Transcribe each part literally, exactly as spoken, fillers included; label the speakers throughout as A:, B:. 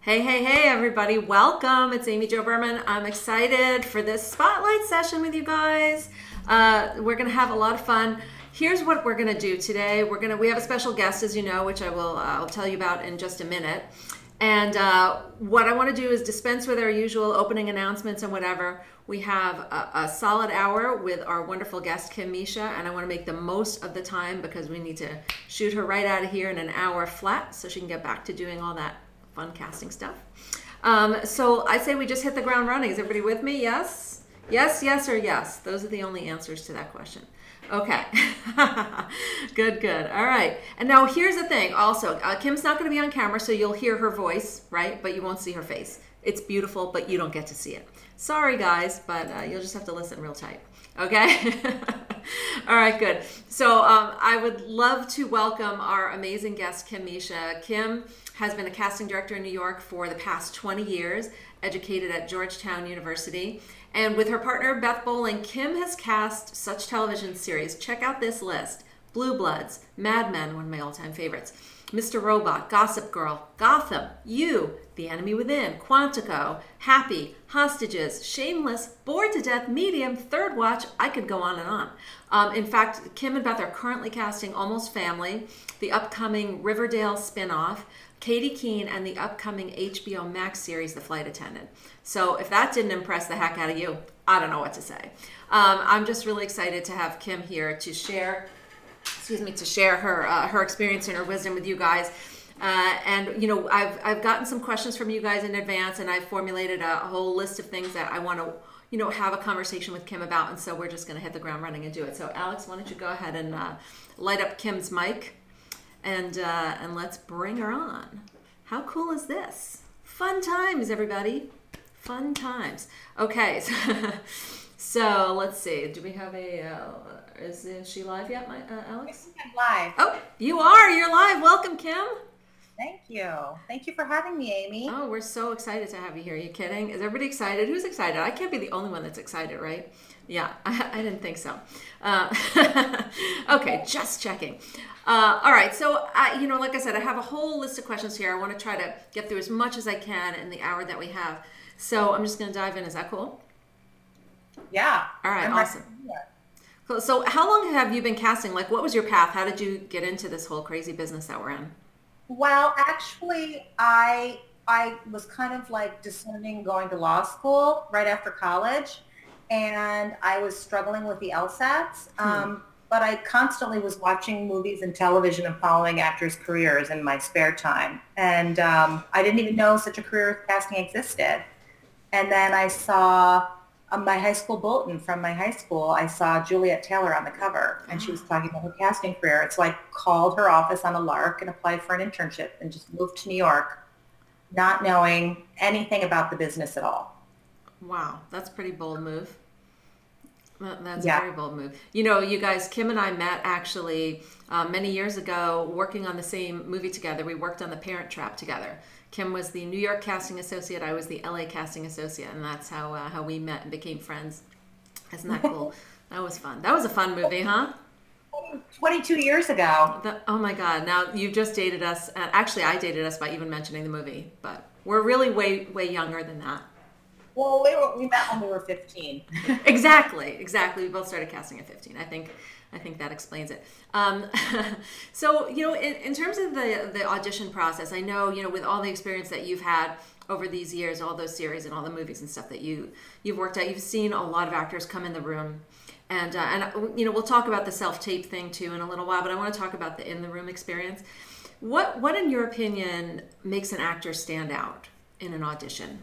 A: Hey, hey, hey, everybody. Welcome. It's Amy Jo Berman. I'm excited for this spotlight session with you guys. Uh, we're going to have a lot of fun. Here's what we're going to do today. We're going to, we have a special guest, as you know, which I will, uh, I'll tell you about in just a minute. And uh, what I want to do is dispense with our usual opening announcements and whatever. We have a, a solid hour with our wonderful guest, Kim Misha, and I want to make the most of the time because we need to shoot her right out of here in an hour flat so she can get back to doing all that fun casting stuff. Um, so I say we just hit the ground running. Is everybody with me? Yes? Yes, yes, or yes? Those are the only answers to that question. Okay. Good, good. All right. And now here's the thing also. Uh, Kim's not going to be on camera, so you'll hear her voice, right? But you won't see her face. It's beautiful, but you don't get to see it. Sorry, guys, but uh, you'll just have to listen real tight. Okay? All right, good. So um, I would love to welcome our amazing guest, Kim Misha. Kim has been a casting director in New York for the past twenty years, educated at Georgetown University. And with her partner, Beth Bowling, Kim has cast such television series. Check out this list. Blue Bloods, Mad Men, one of my all-time favorites, Mister Robot, Gossip Girl, Gotham, You, The Enemy Within, Quantico, Happy, Hostages, Shameless, Bored to Death, Medium, Third Watch. I could go on and on. Um, in fact, Kim and Beth are currently casting Almost Family, the upcoming Riverdale spinoff, Katie Keene, and the upcoming H B O Max series, The Flight Attendant. So if that didn't impress the heck out of you, I don't know what to say. Um, I'm just really excited to have Kim here to share, excuse me, to share her uh, her experience and her wisdom with you guys. Uh, and you know, I've I've gotten some questions from you guys in advance, and I've formulated a, a whole list of things that I want to, you know, have a conversation with Kim about. And so we're just going to hit the ground running and do it. So Alex, why don't you go ahead and uh, light up Kim's mic, and uh, and let's bring her on. How cool is this? Fun times, everybody. Fun times. Okay, so, so let's see. Do we have a? Uh, is, is she live yet, my uh, Alex?
B: I'm live.
A: Oh, you are. You're live. Welcome, Kim.
B: Thank you. Thank you for having me, Amy.
A: Oh, we're so excited to have you here. Are you kidding? Is everybody excited? Who's excited? I can't be the only one that's excited, right? Yeah, I, I didn't think so. Uh, okay, just checking. Uh, all right, so I, you know, like I said, I have a whole list of questions here. I want to try to get through as much as I can in the hour that we have. So I'm just going to dive in. Is that cool?
B: Yeah.
A: All right,
B: I'm
A: awesome. Cool. So how long have you been casting? Like, what was your path? How did you get into this whole crazy business that we're in?
B: Well, actually, I I was kind of like discerning going to law school right after college, and I was struggling with the LSATs.
A: Hmm.
B: Um, but I constantly was watching movies and television and following actors' careers in my spare time. And um, I didn't even know such a career as casting existed. And then I saw on my high school bulletin from my high school, I saw Juliet Taylor on the cover, and she was talking about her casting career. So I called her office on a lark and applied for an internship and just moved to New York, not knowing anything about the business at all.
A: Wow, that's a pretty bold move. That's
B: Yeah.
A: a very bold move. You know, you guys, Kim and I met actually uh, many years ago working on the same movie together. We worked on The Parent Trap together. Kim was the New York casting associate. I was the L A casting associate. And that's how uh, how we met and became friends. Isn't that cool? That was fun. That was a fun movie, huh?
B: twenty-two years ago.
A: The, oh, my God. Now, you just dated us. Uh, actually, I dated us by even mentioning the movie. But we're really way, way younger than that.
B: Well, we, were, we met when we were fifteen.
A: Exactly, exactly. We both started casting at fifteen. I think, I think that explains it. Um, so, you know, in, in terms of the the audition process, I know, you know, with all the experience that you've had over these years, all those series and all the movies and stuff that you you've worked at, you've seen a lot of actors come in the room, and uh, and you know, we'll talk about the self tape thing too in a little while. But I want to talk about the in the room experience. What what, in your opinion, makes an actor stand out in an audition?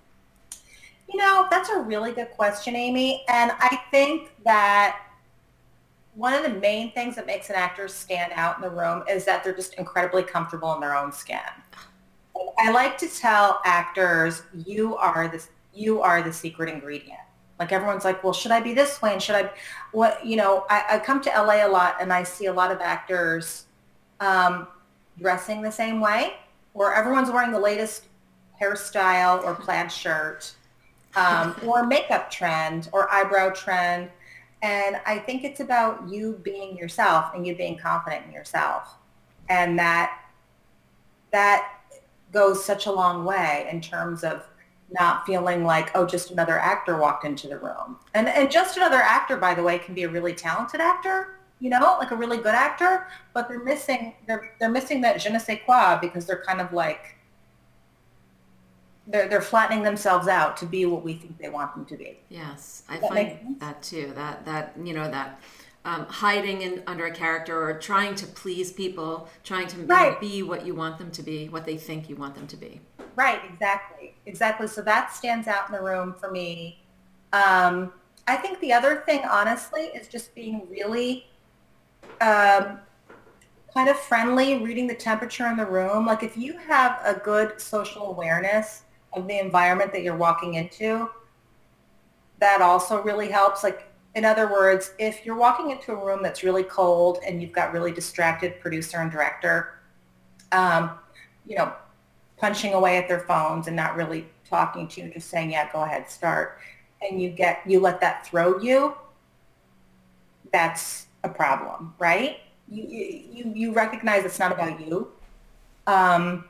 B: You know, that's a really good question, Amy. And I think that one of the main things that makes an actor stand out in the room is that they're just incredibly comfortable in their own skin. I like to tell actors, you are the, you are the secret ingredient. Like everyone's like, well, should I be this way? And should I, what, you know, I, I come to L A a lot and I see a lot of actors um, dressing the same way, where everyone's wearing the latest hairstyle or plaid shirt. Um, or makeup trend or eyebrow trend. And I think it's about you being yourself and you being confident in yourself. And that that goes such a long way in terms of not feeling like, oh, just another actor walked into the room. And and just another actor, by the way, can be a really talented actor, you know, like a really good actor, but they're missing they're they're missing that je ne sais quoi because they're kind of like they're they're flattening themselves out to be what we think they want them to be.
A: Yes, I find that too. That that you know that um, hiding in under a character or trying to please people, trying to
B: Right.
A: be what you want them to be, what they think you want them to be.
B: Right, exactly. Exactly. So that stands out in the room for me. Um, I think the other thing, honestly, is just being really um, kind of friendly, reading the temperature in the room. Like if you have a good social awareness of the environment that you're walking into, that also really helps. Like, in other words, if you're walking into a room that's really cold and you've got really distracted producer and director, um, you know, punching away at their phones and not really talking to you, just saying, yeah, go ahead, start. And you get, you let that throw you, that's a problem, right? You, you, you recognize it's not about you. Um,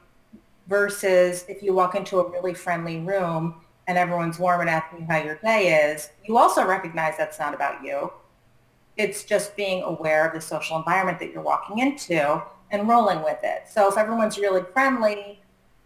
B: versus if you walk into a really friendly room and everyone's warm and asking you how your day is, you also recognize that's not about you. It's just being aware of the social environment that you're walking into and rolling with it. So if everyone's really friendly,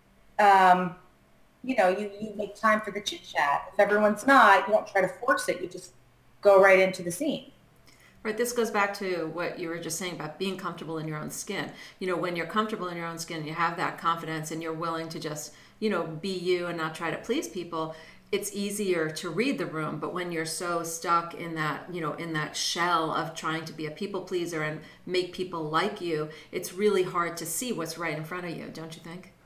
B: um, you know, you, you make time for the chit chat. If everyone's not, you don't try to force it. You just go right into the scene.
A: Right. This goes back to what you were just saying about being comfortable in your own skin. You know, when you're comfortable in your own skin, you have that confidence and you're willing to just, you know, be you and not try to please people, it's easier to read the room. But when you're so stuck in that, you know, in that shell of trying to be a people pleaser and make people like you, it's really hard to see what's right in front of you, don't you think?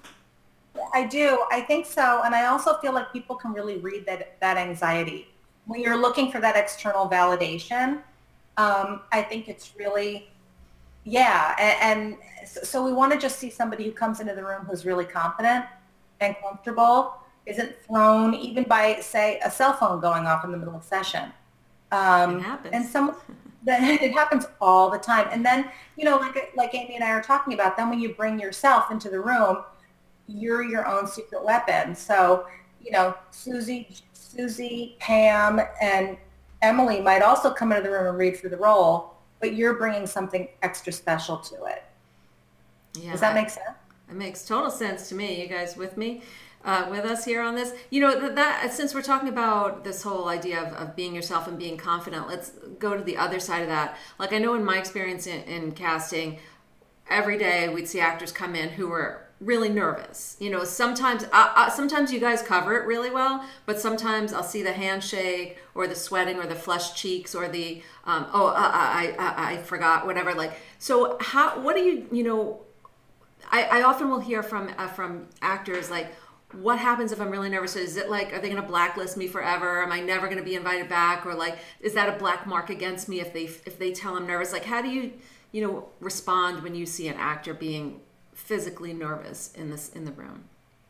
B: I do. I think so. And I also feel like people can really read that, that anxiety. When you're looking for that external validation, um, I think it's really, yeah. And, and so we want to just see somebody who comes into the room who's really confident and comfortable, isn't thrown even by, say, a cell phone going off in the middle of session. Um,
A: it happens.
B: And some, that it happens all the time. And then, you know, like, like Amy and I are talking about, then when you bring yourself into the room, you're your own secret weapon. So, you know, Susie, Susie, Pam, and Emily might also come into the room and read for the role, but you're bringing something extra special to it.
A: Yeah,
B: Does that make sense?
A: It makes total sense to me. You guys with me? Uh, with us here on this? You know, that, that since we're talking about this whole idea of, of being yourself and being confident, let's go to the other side of that. Like I know in my experience in, in casting, every day we'd see actors come in who were really nervous. You know, sometimes uh, uh, sometimes you guys cover it really well, but sometimes I'll see the handshake or the sweating or the flushed cheeks or the um, oh uh, I, I I forgot whatever. Like, so how what do you you know? I, I often will hear from uh, from actors like, what happens if I'm really nervous? Is it like, are they going to blacklist me forever? Am I never going to be invited back? Or like, is that a black mark against me if they if they tell I'm nervous? Like, how do you you know respond when you see an actor being physically nervous in this in the room?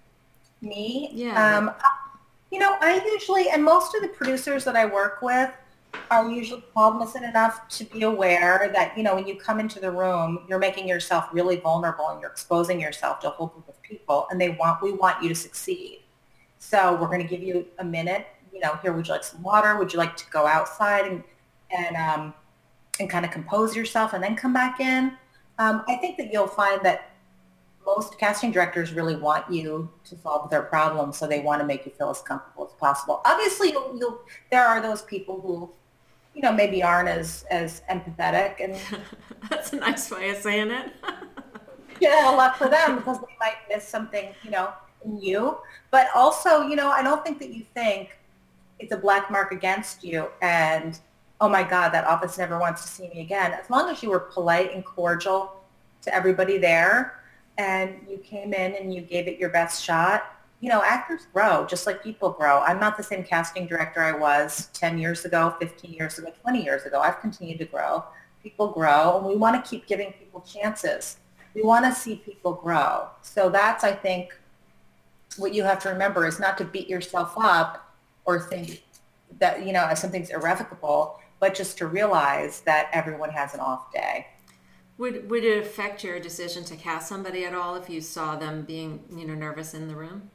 B: Me?
A: Yeah.
B: Um, you know, I usually, and most of the producers that I work with are usually cognizant enough to be aware that, you know, when you come into the room, you're making yourself really vulnerable and you're exposing yourself to a whole group of people, and they want, we want you to succeed. So we're going to give you a minute, you know, here, would you like some water? Would you like to go outside and, and, um, and kind of compose yourself and then come back in? Um, I think that you'll find that most casting directors really want you to solve their problems, so they want to make you feel as comfortable as possible. Obviously, you'll, you'll, there are those people who, you know, maybe aren't as, as empathetic, and
A: That's a nice way of saying it.
B: yeah, a lot for them because they might miss something, you know, in you. But also, you know, I don't think that you think it's a black mark against you and, oh my God, that office never wants to see me again. As long as you were polite and cordial to everybody there, and you came in and you gave it your best shot, you know, actors grow just like people grow. I'm not the same casting director I was ten years ago, fifteen years ago, twenty years ago. I've continued to grow. People grow, and we want to keep giving people chances. We want to see people grow. So that's, I think, what you have to remember is not to beat yourself up or think that, you know, something's irrevocable, but just to realize that everyone has an off day.
A: Would would it affect your decision to cast somebody at all if you saw them being, you know, nervous in the room?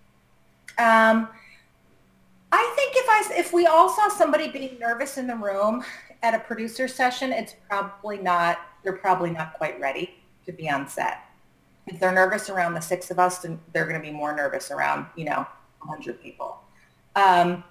B: Um, I think if I if we all saw somebody being nervous in the room at a producer session, it's probably not they're probably not quite ready to be on set. If they're nervous around the six of us, then they're going to be more nervous around, you know, a hundred people. Um,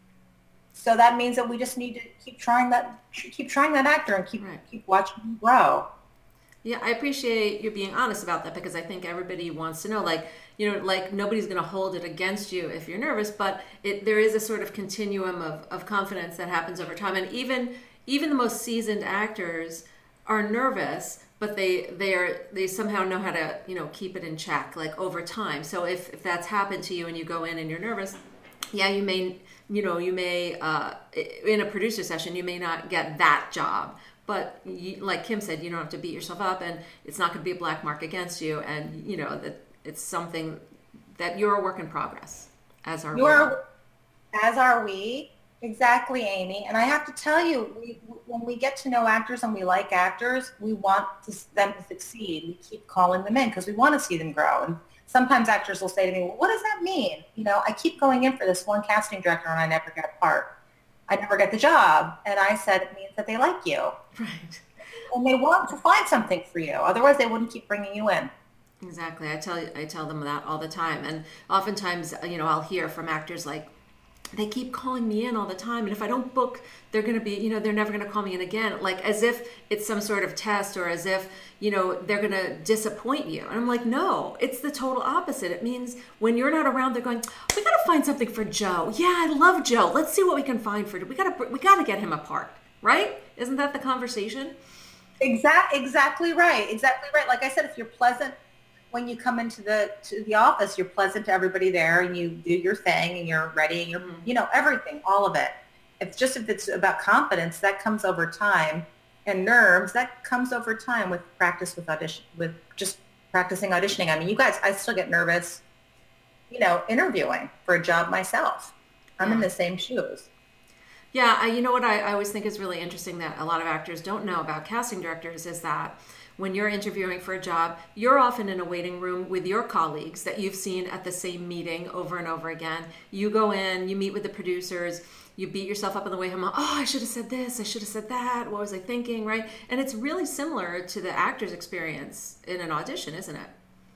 B: so that means that we just need to keep trying that keep trying that actor and keep
A: Right.
B: keep watching him grow.
A: Yeah, I appreciate you being honest about that because I think everybody wants to know, like, you know, like nobody's going to hold it against you if you're nervous, but it, there is a sort of continuum of, of confidence that happens over time. And even even the most seasoned actors are nervous, but they they are they somehow know how to, you know, keep it in check, like over time. So if, if that's happened to you and you go in and you're nervous, yeah, you may, you know, you may, uh, in a producer session, you may not get that job. But you, like Kim said, you don't have to beat yourself up, and it's not going to be a black mark against you. And you know that it's something that you're a work in progress, as are
B: You're, as are we. Exactly, Amy. And I have to tell you, we, when we get to know actors and we like actors, we want to, them to succeed. We keep calling them in because we want to see them grow. And sometimes actors will say to me, well, what does that mean? You know, I keep going in for this one casting director and I never get a part. I never get the job. And I said, it means that they like you.
A: Right.
B: And they want to find something for you. Otherwise, they wouldn't keep bringing you in.
A: Exactly. I tell I tell them that all the time, and oftentimes, you know, I'll hear from actors like, they keep calling me in all the time, and if I don't book, they're going to be, you know, they're never going to call me in again, like as if it's some sort of test, or as if, you know, they're going to disappoint you. And I'm like, no, it's the total opposite. It means when you're not around, they're going, we got to find something for Joe. Yeah, I love Joe. Let's see what we can find for. We got to we got to get him a part, right? Isn't that the conversation?
B: Exact, exactly right. Exactly right. Like I said, if you're pleasant when you come into the to the office, you're pleasant to everybody there, and you do your thing, and you're ready, and you're, mm-hmm. you know, everything, all of it. It's just if it's about confidence, that comes over time, and nerves, that comes over time with practice, with audition, with just practicing auditioning. I mean, you guys, I still get nervous, you know, interviewing for a job myself. I'm yeah. in the same shoes.
A: Yeah, I, you know what I, I always think is really interesting that a lot of actors don't know about casting directors is that when you're interviewing for a job, you're often in a waiting room with your colleagues that you've seen at the same meeting over and over again. You go in, you meet with the producers, you beat yourself up on the way home. Oh, I should have said this, I should have said that. What was I thinking, right? And it's really similar to the actor's experience in an audition, isn't it?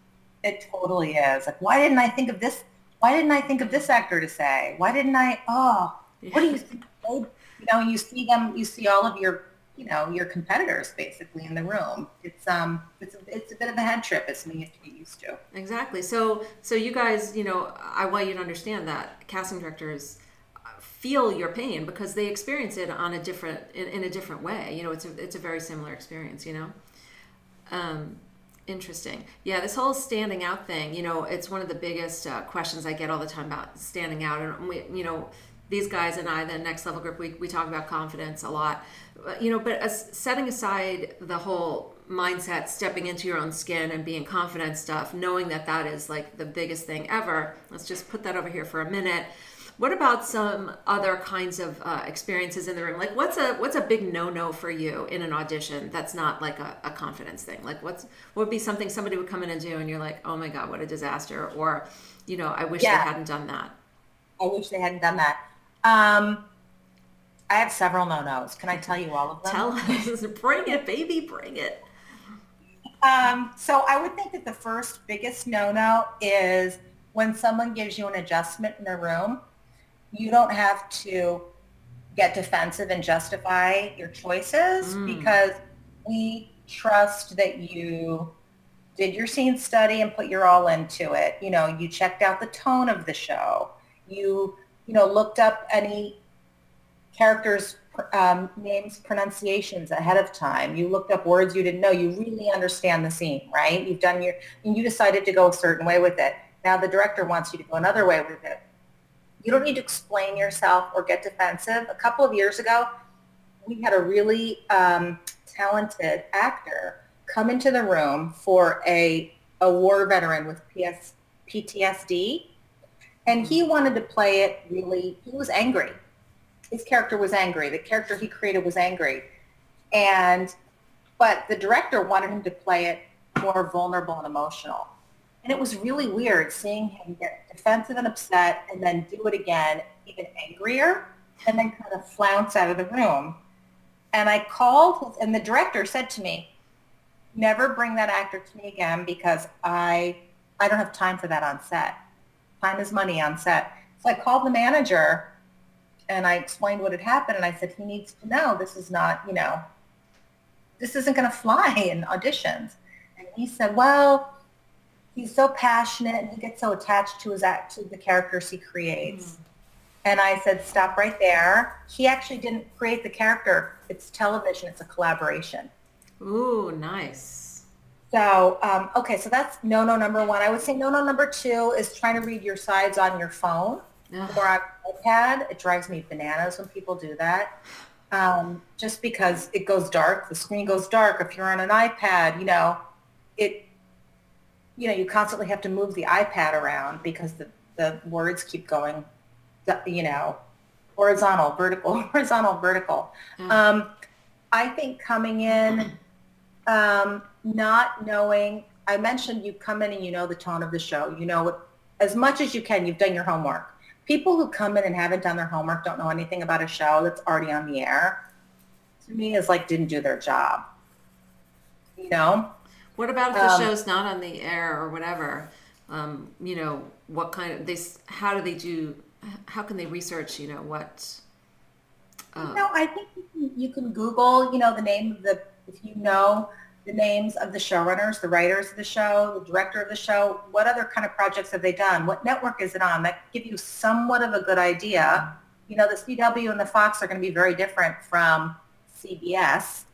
B: It totally is. Like, why didn't I think of this? Why didn't I think of this actor to say? Why didn't I? Oh, yeah. What do you think? You know, you see them, you see all of your, you know, your competitors basically in the room. It's um, it's it's a bit of a head trip. It's something you have to get used to.
A: Exactly. So so you guys, you know, I want you to understand that casting directors feel your pain because they experience it on a different in, in a different way. You know, it's a it's a very similar experience. You know. Um, Interesting. Yeah, this whole standing out thing, you know, it's one of the biggest uh, questions I get all the time about standing out. And, we, you know, these guys and I, the Next Level Group, we, we talk about confidence a lot. You know, but as, setting aside the whole mindset, stepping into your own skin and being confident stuff, knowing that that is like the biggest thing ever, let's just put that over here for a minute. What about some other kinds of uh, experiences in the room? Like what's a what's a big no-no for you in an audition that's not like a, a confidence thing? Like what's what would be something somebody would come in and do and you're like, oh my God, what a disaster. Or, you know, I wish
B: yeah.
A: they hadn't done that.
B: I wish they hadn't done that. Um, I have several no-nos. Can I tell you all of them?
A: Tell us. Bring it, baby, bring it.
B: Um, so I would think that the first biggest no-no is when someone gives you an adjustment in a room, you don't have to get defensive and justify your choices mm. because we trust that you did your scene study and put your all into it. You know, you checked out the tone of the show. You, you know, looked up any characters' um, names, pronunciations ahead of time. You looked up words you didn't know. You really understand the scene, right? You've done your, and you decided to go a certain way with it. Now the director wants you to go another way with it. You don't need to explain yourself or get defensive. A couple of years ago, we had a really um, talented actor come into the room for a, a war veteran with P S, P T S D, and he wanted to play it really, he was angry. His character was angry. The character he created was angry. And but the director wanted him to play it more vulnerable and emotional. And it was really weird seeing him get defensive and upset and then do it again, even angrier, and then kind of flounce out of the room. And I called, and the director said to me, never bring that actor to me again because I I don't have time for that on set. Time is money on set. So I called the manager and I explained what had happened, and I said, he needs to know this is not, you know, this isn't going to fly in auditions. And he said, well, he's so passionate and he gets so attached to his act, to the characters he creates. Mm. And I said, stop right there. He actually didn't create the character. It's television. It's a collaboration.
A: Ooh, nice.
B: So, um, okay, so that's no-no number one. I would say no-no number two is trying to read your sides on your phone Ugh. or on iPad. It drives me bananas when people do that. Um, just because it goes dark, the screen goes dark. If you're on an iPad, you know, it, you know, you constantly have to move the iPad around because the, the words keep going, you know, horizontal, vertical, horizontal, vertical. Mm. Um, I think coming in, um, not knowing, I mentioned you come in and you know the tone of the show. You know what, as much as you can, you've done your homework. People who come in and haven't done their homework, don't know anything about a show that's already on the air, to me is like didn't do their job. You know?
A: What about if the um, show's not on the air or whatever? Um, you know, what kind of, they, how do they do, how can they research, you know, what?
B: Uh, you know, I think you can, you can Google, you know, the name of the, if you know the names of the showrunners, the writers of the show, the director of the show, what other kind of projects have they done? What network is it on? That give you somewhat of a good idea. You know, the C W and the Fox are going to be very different from C B S,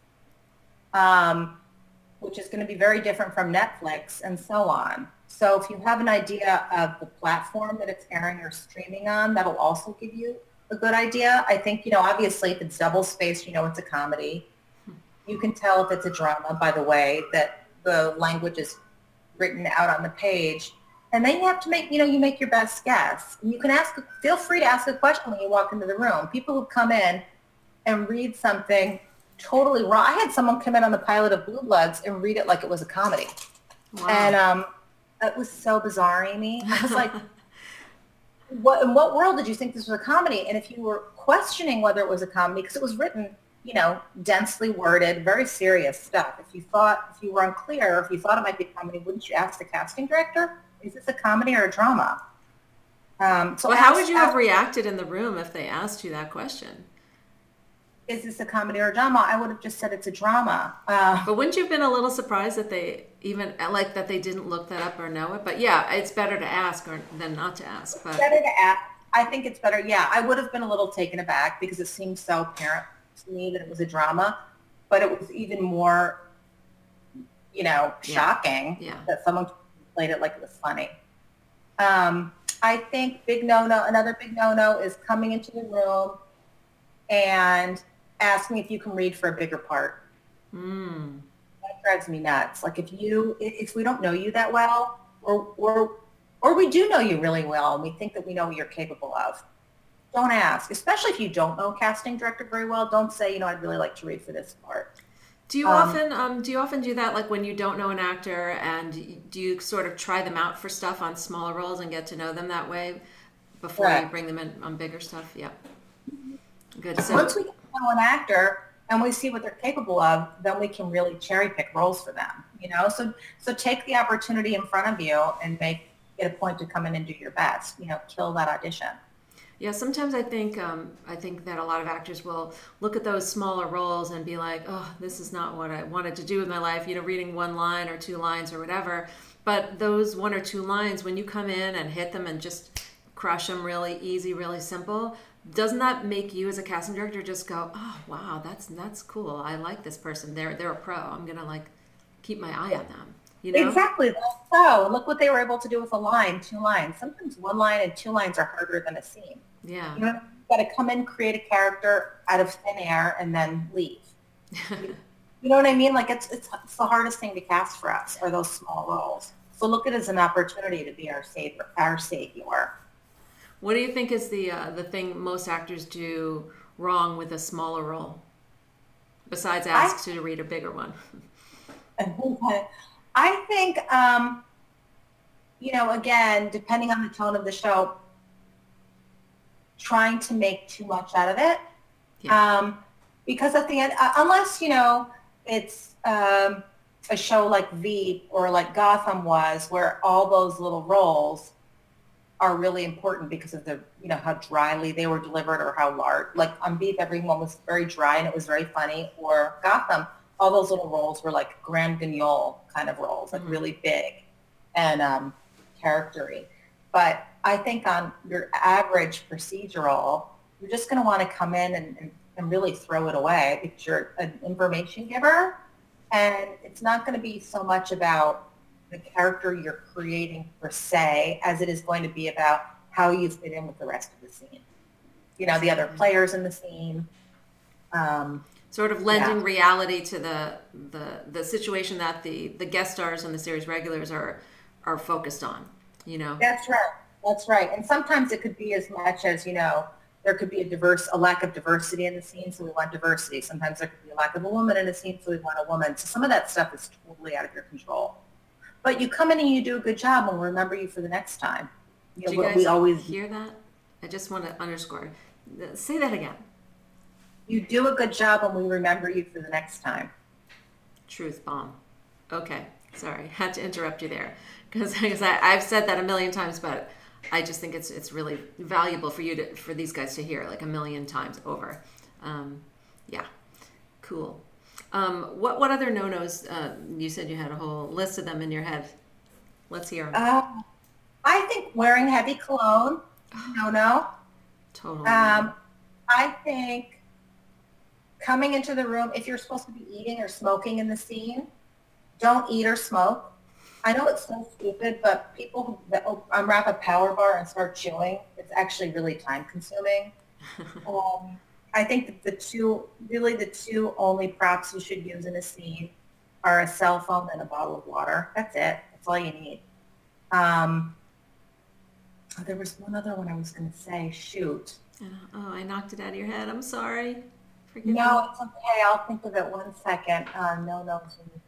B: um, which is going to be very different from Netflix and so on. So if you have an idea of the platform that it's airing or streaming on, that'll also give you a good idea. I think, you know, obviously if it's double spaced, you know, it's a comedy. You can tell if it's a drama by the way that the language is written out on the page. And then you have to make, you know, you make your best guess. And you can ask, feel free to ask a question when you walk into the room. People who come in and read something totally wrong. I had someone come in on the pilot of Blue Bloods and read it like it was a comedy. Wow. And um, it was so bizarre, Amy. I was like, what, in what world did you think this was a comedy? And if you were questioning whether it was a comedy, because it was written, you know, densely worded, very serious stuff. If you thought, if you were unclear, if you thought it might be a comedy, wouldn't you ask the casting director, is this a comedy or a drama? Um, so
A: well, how would you have reacted in the room if they asked you that question?
B: Is this a comedy or a drama? I would have just said it's a drama. Uh,
A: but wouldn't you have been a little surprised that they even, like that they didn't look that up or know it? But yeah, it's better to ask or than not to ask. But.
B: It's better to ask. I think it's better. Yeah, I would have been a little taken aback because it seemed so apparent to me that it was a drama, but it was even more, you know, shocking yeah. Yeah. that someone played it like it was funny. Um, I think big no-no, another big no-no is coming into the room and asking if you can read for a bigger part.
A: Mm.
B: That drives me nuts. Like if you, if we don't know you that well, or, or, or we do know you really well and we think that we know what you're capable of, don't ask, especially if you don't know a casting director very well. Don't say, you know, I'd really like to read for this part.
A: Do you um, often um, do you often do that, like when you don't know an actor, and do you sort of try them out for stuff on smaller roles and get to know them that way before right. you bring them in on bigger stuff? Yeah. Good. So
B: once we get to know an actor and we see what they're capable of, then we can really cherry pick roles for them. You know, so so take the opportunity in front of you and make it a point to come in and do your best. You know, kill that audition.
A: Yeah, sometimes I think um, I think that a lot of actors will look at those smaller roles and be like, oh, this is not what I wanted to do with my life, you know, reading one line or two lines or whatever. But those one or two lines, when you come in and hit them and just crush them really easy, really simple, doesn't that make you as a casting director just go, oh, wow, that's that's cool. I like this person. They're, they're a pro. I'm going to like keep my eye on them. You know?
B: Exactly. That's so. Look what they were able to do with a line, two lines. Sometimes one line and two lines are harder than a scene.
A: Yeah.
B: You know, you've got to come in, create a character out of thin air, and then leave. you, you know what I mean? Like it's, it's it's the hardest thing to cast for us are those small roles. So look at it as an opportunity to be our savior. Our savior.
A: What do you think is the uh, the thing most actors do wrong with a smaller role? Besides ask I, to read a bigger one.
B: I think, um, you know, again, depending on the tone of the show, trying to make too much out of it. Yeah. Um, because at the end, uh, unless, you know, it's um, a show like Veep or like Gotham was, where all those little roles are really important because of the, you know, how dryly they were delivered or how large. Like on Veep, everyone was very dry and it was very funny. Or Gotham, all those little roles were like grand guignol kind of roles, like mm-hmm. really big and um, charactery. But I think on your average procedural, you're just going to want to come in and, and, and really throw it away because you're an information giver. And it's not going to be so much about the character you're creating per se as it is going to be about how you fit in with the rest of the scene. You know, the other players in the scene. Um,
A: sort of lending yeah. reality to the, the the situation that the, the guest stars and the series regulars are are focused on, you know?
B: That's right. That's right. And sometimes it could be as much as, you know, there could be a diverse, a lack of diversity in the scene, so we want diversity. Sometimes there could be a lack of a woman in the scene, so we want a woman. So some of that stuff is totally out of your control. But you come in and you do a good job, and we'll remember you for the next time.
A: You know, do you guys we always hear that? I just want to underscore. Say that again.
B: You do a good job, and we remember you for the next time.
A: Truth bomb. Okay, sorry, had to interrupt you there because I've said that a million times, but I just think it's it's really valuable for you to for these guys to hear like a million times over. Um, yeah, cool. Um, what what other no-nos? Uh, you said you had a whole list of them in your head. Let's hear them.
B: Uh, I think wearing heavy cologne, no-no.
A: Totally.
B: Um, I think coming into the room, if you're supposed to be eating or smoking in the scene, don't eat or smoke. I know it's so stupid, but people who unwrap a power bar and start chewing, it's actually really time-consuming. um, I think that the two, really the two only props you should use in a scene are a cell phone and a bottle of water. That's it. That's all you need. Um, there was one other one I was going to say. Shoot.
A: Uh, oh, I knocked it out of your head. I'm sorry. Forgive
B: no,
A: me.
B: it's okay. I'll think of it one second. Uh, no, no.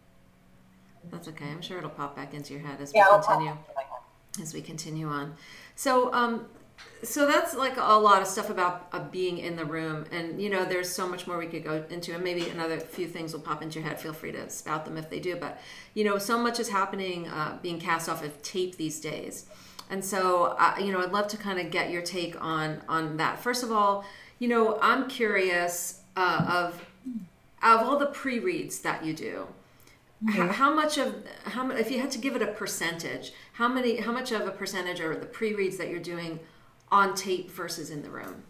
A: That's okay. I'm sure it'll pop back into your head as
B: yeah,
A: we continue. As we continue on. So, um, So that's like a lot of stuff about uh, being in the room. And, you know, there's so much more we could go into. And maybe another few things will pop into your head. Feel free to spout them if they do. But, you know, so much is happening, uh, being cast off of tape these days. And so, uh, you know, I'd love to kind of get your take on, on that. First of all, you know, I'm curious uh, of, of all the pre-reads that you do. Mm-hmm. How, how much of, how if you had to give it a percentage, how many, how much of a percentage are the pre-reads that you're doing on tape versus in the room?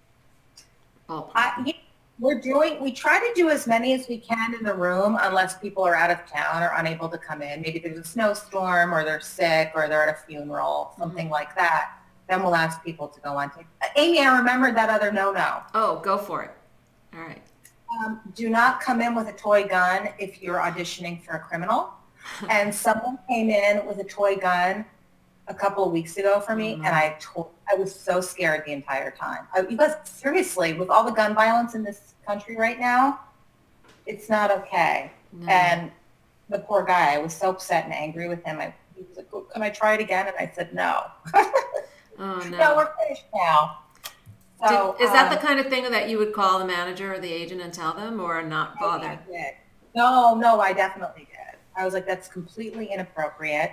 A: Ballpark.
B: I, yeah, we're doing, we try to do as many as we can in the room unless people are out of town or unable to come in. Maybe there's a snowstorm or they're sick or they're at a funeral, something mm-hmm. like that. Then we'll ask people to go on tape. Uh, Amy, I remembered that other no-no.
A: Oh, go for it. All right.
B: Um, do not come in with a toy gun if you're auditioning for a criminal. And someone came in with a toy gun a couple of weeks ago for me, mm-hmm. and I told, I was so scared the entire time. I, you guys, seriously, with all the gun violence in this country right now, it's not okay. No. And the poor guy, I was so upset and angry with him. I, he was like, "Can I try it again?" And I said, "No."
A: Oh no.
B: No, we're finished now. So,
A: Did, is that
B: um,
A: the kind of thing that you would call the manager or the agent and tell them, or not bother?
B: I did. No, no, I definitely did. I was like, that's completely inappropriate.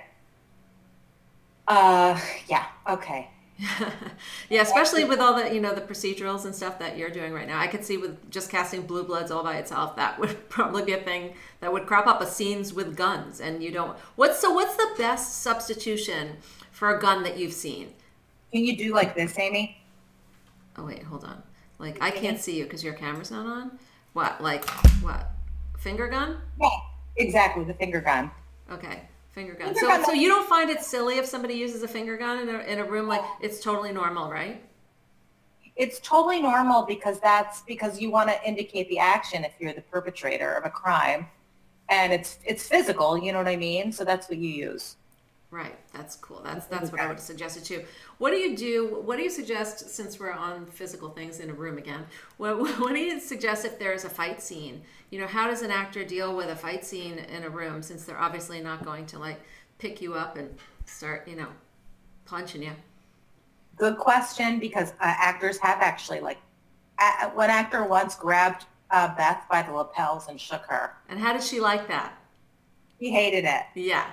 B: Uh, yeah, okay.
A: Yeah, especially with all the, you know, the procedurals and stuff that you're doing right now. I could see with just casting Blue Bloods all by itself, that would probably be a thing that would crop up, a scenes with guns, and you don't. What's so? What's the best substitution for a gun that you've seen?
B: Can you do like this, Amy?
A: Oh wait, hold on. Like I can't see you because your camera's not on. What? Like what? Finger gun?
B: Yeah, exactly, the finger gun.
A: Okay. Finger gun. Finger so, gun. So you don't find it silly if somebody uses a finger gun in a, in a room? Like it's totally normal, right?
B: It's totally normal because that's because you want to indicate the action if you're the perpetrator of a crime, and it's it's physical. You know what I mean? So that's what you use.
A: Right. That's cool. That's that's what I would have suggested too. What do you do? What do you suggest, since we're on physical things in a room again? What, what do you suggest if there's a fight scene? You know, how does an actor deal with a fight scene in a room, since they're obviously not going to like pick you up and start, you know, punching you?
B: Good question, because uh, actors have actually, like, uh, one actor once grabbed uh, Beth by the lapels and shook her.
A: And how did she like that?
B: He hated it.
A: Yeah.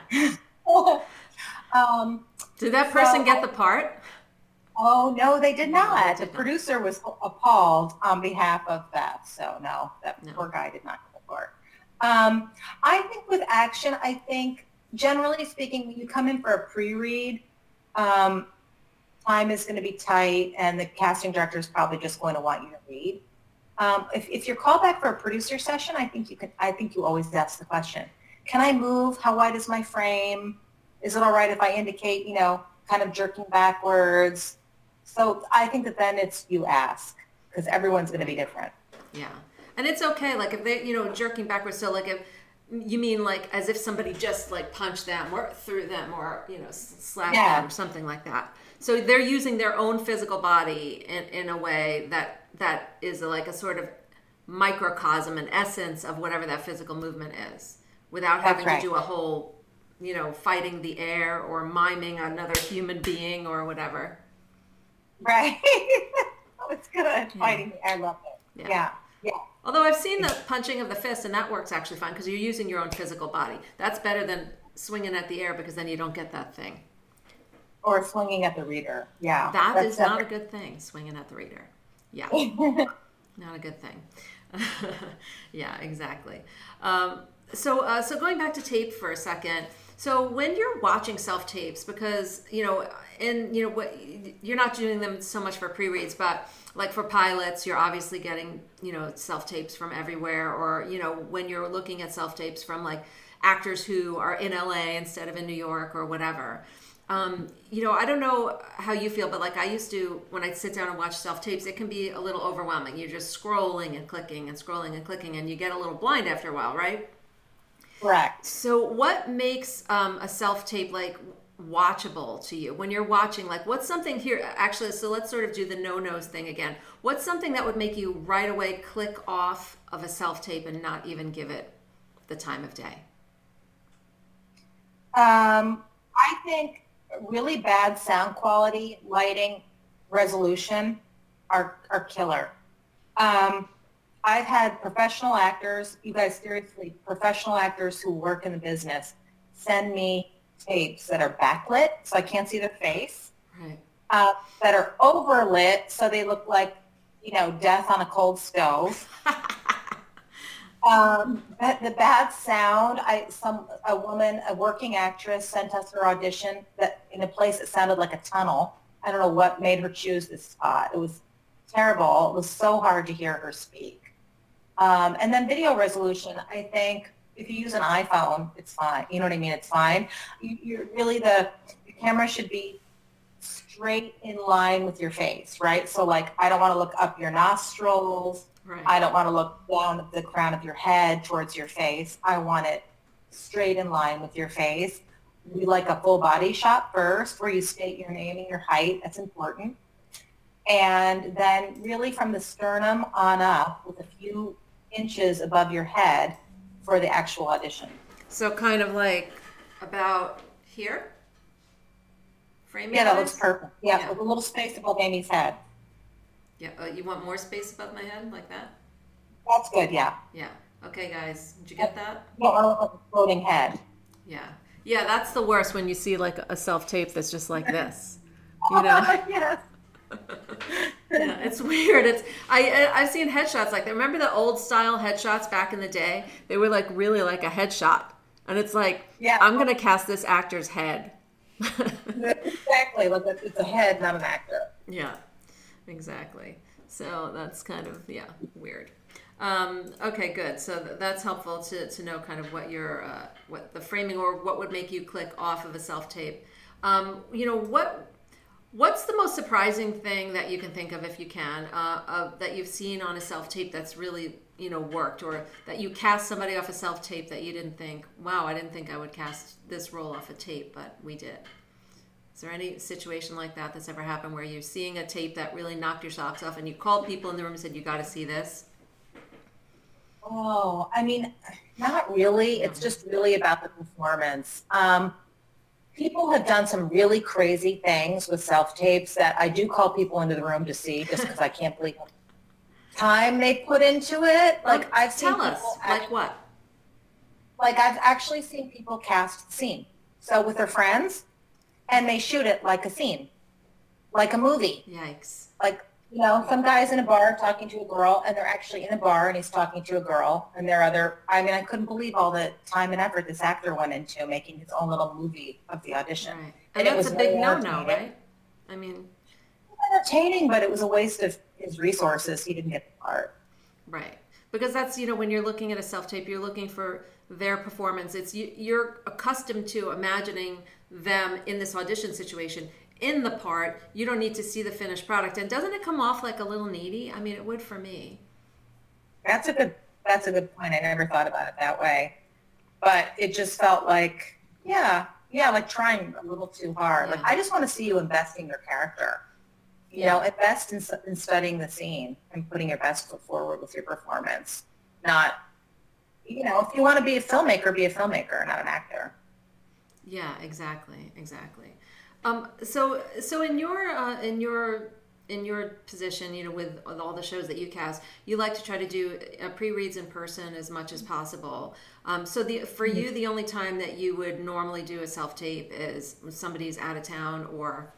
B: um,
A: did that person
B: so,
A: get the part?
B: Oh, no, they did not.
A: No, they did
B: the
A: not.
B: producer was appalled on behalf of Beth. So, no, that no. poor guy did not get the part. Um, I think with action, I think, generally speaking, when you come in for a pre-read, um, time is going to be tight, and the casting director is probably just going to want you to read. Um, if, if you're called back for a producer session, I think you can. I think you always ask the question: can I move? How wide is my frame? Is it all right if I indicate, you know, kind of jerking backwards? So I think that then it's you ask, because everyone's going to be different.
A: Yeah, and it's okay. Like if they, you know, jerking backwards. So like if you mean like as if somebody just like punched them or threw them or, you know, slapped
B: yeah.
A: them or something like that. So they're using their own physical body in, in a way that that is like a sort of microcosm, an essence of whatever that physical movement is, without
B: That's
A: having
B: right.
A: to do a whole, you know, fighting the air or miming another human being or whatever.
B: Right. Oh, it's good at fighting. Yeah. I love it. Yeah. yeah. Yeah.
A: Although I've seen the punching of the fist, and that works actually fine because you're using your own physical body. That's better than swinging at the air, because then you don't get that thing.
B: Or swinging at the reader. Yeah.
A: That
B: That's
A: is not a good thing, swinging at the reader. Yeah. Not a good thing. Yeah, exactly. Um, so, uh, so going back to tape for a second. So when you're watching self-tapes, because, you know, and, you know, what you're not doing them so much for pre-reads, but like for pilots, you're obviously getting, you know, self-tapes from everywhere. Or, you know, when you're looking at self-tapes from like actors who are in L A instead of in New York or whatever. Um, you know, I don't know how you feel, but like I used to, when I sit down and watch self-tapes, it can be a little overwhelming. You're just scrolling and clicking and scrolling and clicking, and you get a little blind after a while, right?
B: Correct.
A: So what makes um, a self-tape like watchable to you when you're watching? Like what's something here, actually, so let's sort of do the no-nos thing again. What's something that would make you right away click off of a self-tape and not even give it the time of day?
B: Um, I think really bad sound quality, lighting, resolution are, are killer. Um, I've had professional actors, you guys seriously, professional actors who work in the business send me tapes that are backlit so I can't see their face,
A: right.
B: uh, that are overlit so they look like, you know, death on a cold stove. um, the bad sound, I some a woman, a working actress sent us her audition that in a place that sounded like a tunnel. I don't know what made her choose this spot. It was terrible. It was so hard to hear her speak. Um, and then video resolution, I think if you use an iPhone, it's fine. You know what I mean? It's fine. You, you're really the, the camera should be straight in line with your face, right? So like, I don't want to look up your nostrils.
A: Right.
B: I don't want to look down at the crown of your head towards your face. I want it straight in line with your face. We like a full body shot first where you state your name and your height. That's important. And then really from the sternum on up with a few inches above your head for the actual audition.
A: So kind of like about here? Framing
B: Yeah, that
A: wise?
B: looks perfect. Yeah,
A: Yeah.
B: with a little space above Amy's head.
A: Yeah, uh, you want more space above my head like that?
B: That's good, yeah.
A: Yeah. Okay, guys, did you get that?
B: You don't want to look like a floating head.
A: Yeah. Yeah, that's the worst when you see like a self-tape that's just like this. You know?
B: Yes.
A: Yeah, it's weird. It's I I've seen headshots like that. Remember the old style headshots back in the day? They were like really like a headshot, and it's like,
B: yeah,
A: I'm gonna cast this actor's head.
B: Exactly, like it's a head, not an actor.
A: Yeah, exactly. So that's kind of yeah weird. Um, okay, good. So th- that's helpful to to know kind of what your uh, what the framing or what would make you click off of a self tape. Um, you know what. What's the most surprising thing that you can think of, if you can, uh, of, that you've seen on a self-tape that's really, you know, worked, or that you cast somebody off a self-tape that you didn't think, wow, I didn't think I would cast this role off a tape, but we did. Is there any situation like that that's ever happened where you're seeing a tape that really knocked your socks off and you called people in the room and said, you got to see this?
B: Oh, I mean, not really. It's just really about the performance. Um, people have done some really crazy things with self-tapes that I do call people into the room to see just because I can't believe how much time they put into it. Like,
A: Well,
B: I've seen
A: tell us,
B: people
A: like
B: act-
A: what?
B: like I've actually seen people cast the scene. So with their friends, and they shoot it like a scene, like a movie.
A: Yikes.
B: Like, you know, some guy's in a bar talking to a girl, and they're actually in a bar, and he's talking to a girl, and there are other, I mean, I couldn't believe all the time and effort this actor went into making his own little movie of the audition.
A: Right.
B: And
A: And
B: it
A: that's
B: was
A: a big
B: very
A: no-no,
B: entertaining.
A: right? I mean,
B: Entertaining, but it was a waste of his resources. He didn't get the part.
A: right. Because that's, you know, when you're looking at a self-tape, you're looking for their performance. It's you, you're accustomed to imagining them in this audition situation in the part. You don't need to see the finished product. And doesn't it come off like a little needy? I mean, it would for me.
B: That's a good, that's a good point. I never thought about it that way. But it just felt like, yeah, yeah, like trying a little too hard.
A: Yeah.
B: Like, I just want to see you investing your character. You know, invest in, in studying the scene and putting your best foot forward with your performance. Not, you know, if you want to be a filmmaker, be a filmmaker, not an actor.
A: Yeah, exactly, exactly. Um, so, so in your uh, in your in your position, you know, with, with all the shows that you cast, you like to try to do uh, pre-reads in person as much as possible. Um, so, the for you, the only time that you would normally do a self-tape is when somebody's out of town, or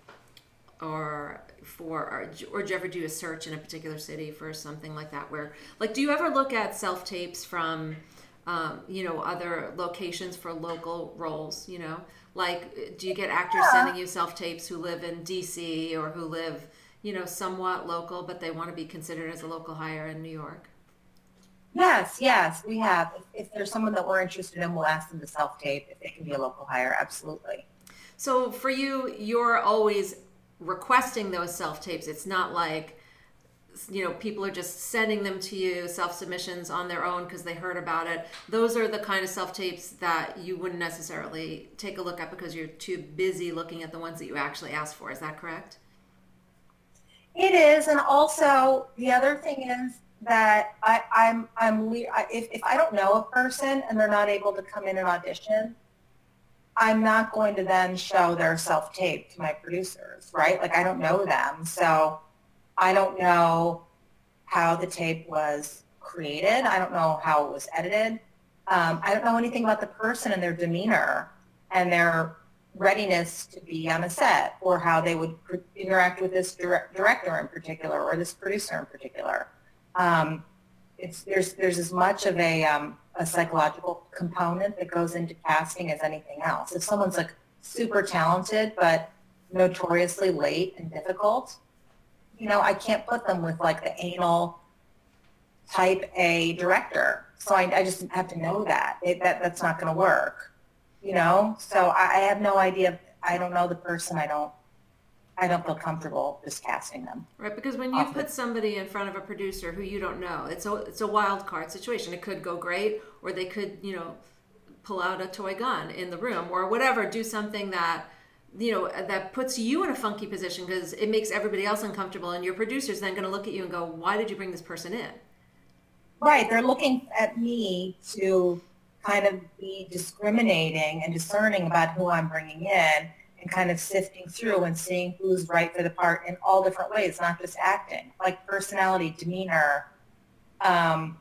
A: or for or, or do you ever do a search in a particular city for something like that? Where, like, do you ever look at self-tapes from um, you know, other locations for local roles? You know, like, do you get actors
B: Yeah.
A: sending you self-tapes who live in D C or who live, you know, somewhat local, but they want to be considered as a local hire in New York?
B: Yes, yes, we have. If, if there's someone that we're interested in, we'll ask them to self-tape if they can be a local hire. Absolutely.
A: So for you, you're always requesting those self-tapes. It's not like, you know, people are just sending them to you, self-submissions on their own because they heard about it. Those are the kind of self-tapes that you wouldn't necessarily take a look at because you're too busy looking at the ones that you actually asked for. Is that correct?
B: It is, and also the other thing is that I, I'm I'm le- I- if if I don't know a person and they're not able to come in and audition, I'm not going to then show their self-tape to my producers, right? Like, I don't know them, so I don't know how the tape was created. I don't know how it was edited. Um, I don't know anything about the person and their demeanor and their readiness to be on a set, or how they would pr- interact with this direct, director in particular, or this producer in particular. Um, it's there's there's as much of a um, a psychological component that goes into casting as anything else. If someone's like super talented but notoriously late and difficult, you know, I can't put them with like the anal type A director. So I, I just have to know that it, that that's not going to work. You know, so I, I have no idea. I don't know the person. I don't. I don't feel comfortable just casting them.
A: Right, because when you
B: Off the-
A: put somebody in front of a producer who you don't know, it's a it's a wild card situation. It could go great, or they could, you know, pull out a toy gun in the room, or whatever, do something that, you know, that puts you in a funky position because it makes everybody else uncomfortable, and your producer's then going to look at you and go, "Why did you bring this person in?"
B: Right. They're looking at me to kind of be discriminating and discerning about who I'm bringing in, and kind of sifting through and seeing who's right for the part in all different ways, not just acting, like personality, demeanor, um,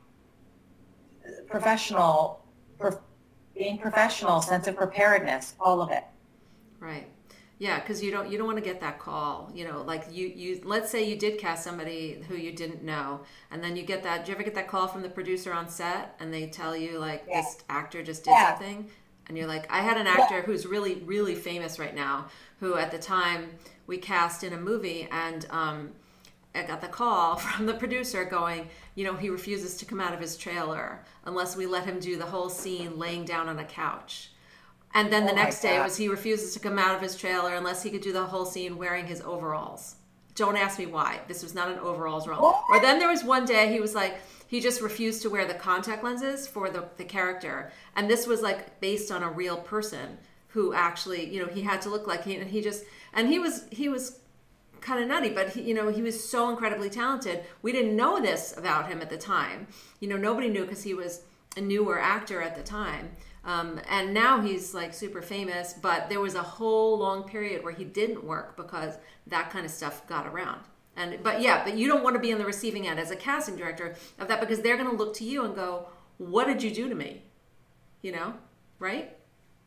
B: professional, per, being professional, sense of preparedness, all of it.
A: Right. Yeah, because you don't you don't want to get that call. You know, like you you let's say you did cast somebody who you didn't know, and then you get that. Do you ever get that call from the producer on set, and they tell you like
B: Yeah.
A: this actor just did
B: Yeah.
A: something, and you're like, I had an actor who's really really famous right now, who at the time we cast in a movie, and um, I got the call from the producer going, you know, he refuses to come out of his trailer unless we let him do the whole scene laying down on a couch. And then the
B: Oh my
A: next day
B: God.
A: was he refuses to come out of his trailer unless he could do the whole scene wearing his overalls. Don't ask me why. This was not an overalls role. Or then there was one day he was like, he just refused to wear the contact lenses for the, the character. And this was like based on a real person who actually, you know, he had to look like he, and he just, and he was, he was kind of nutty, but he, you know, he was so incredibly talented. We didn't know this about him at the time. You know, nobody knew because he was a newer actor at the time. Um, and now he's like super famous, but there was a whole long period where he didn't work because that kind of stuff got around. And, but yeah, but you don't want to be on the receiving end as a casting director of that, because they're going to look to you and go, what did you do to me? You know, right?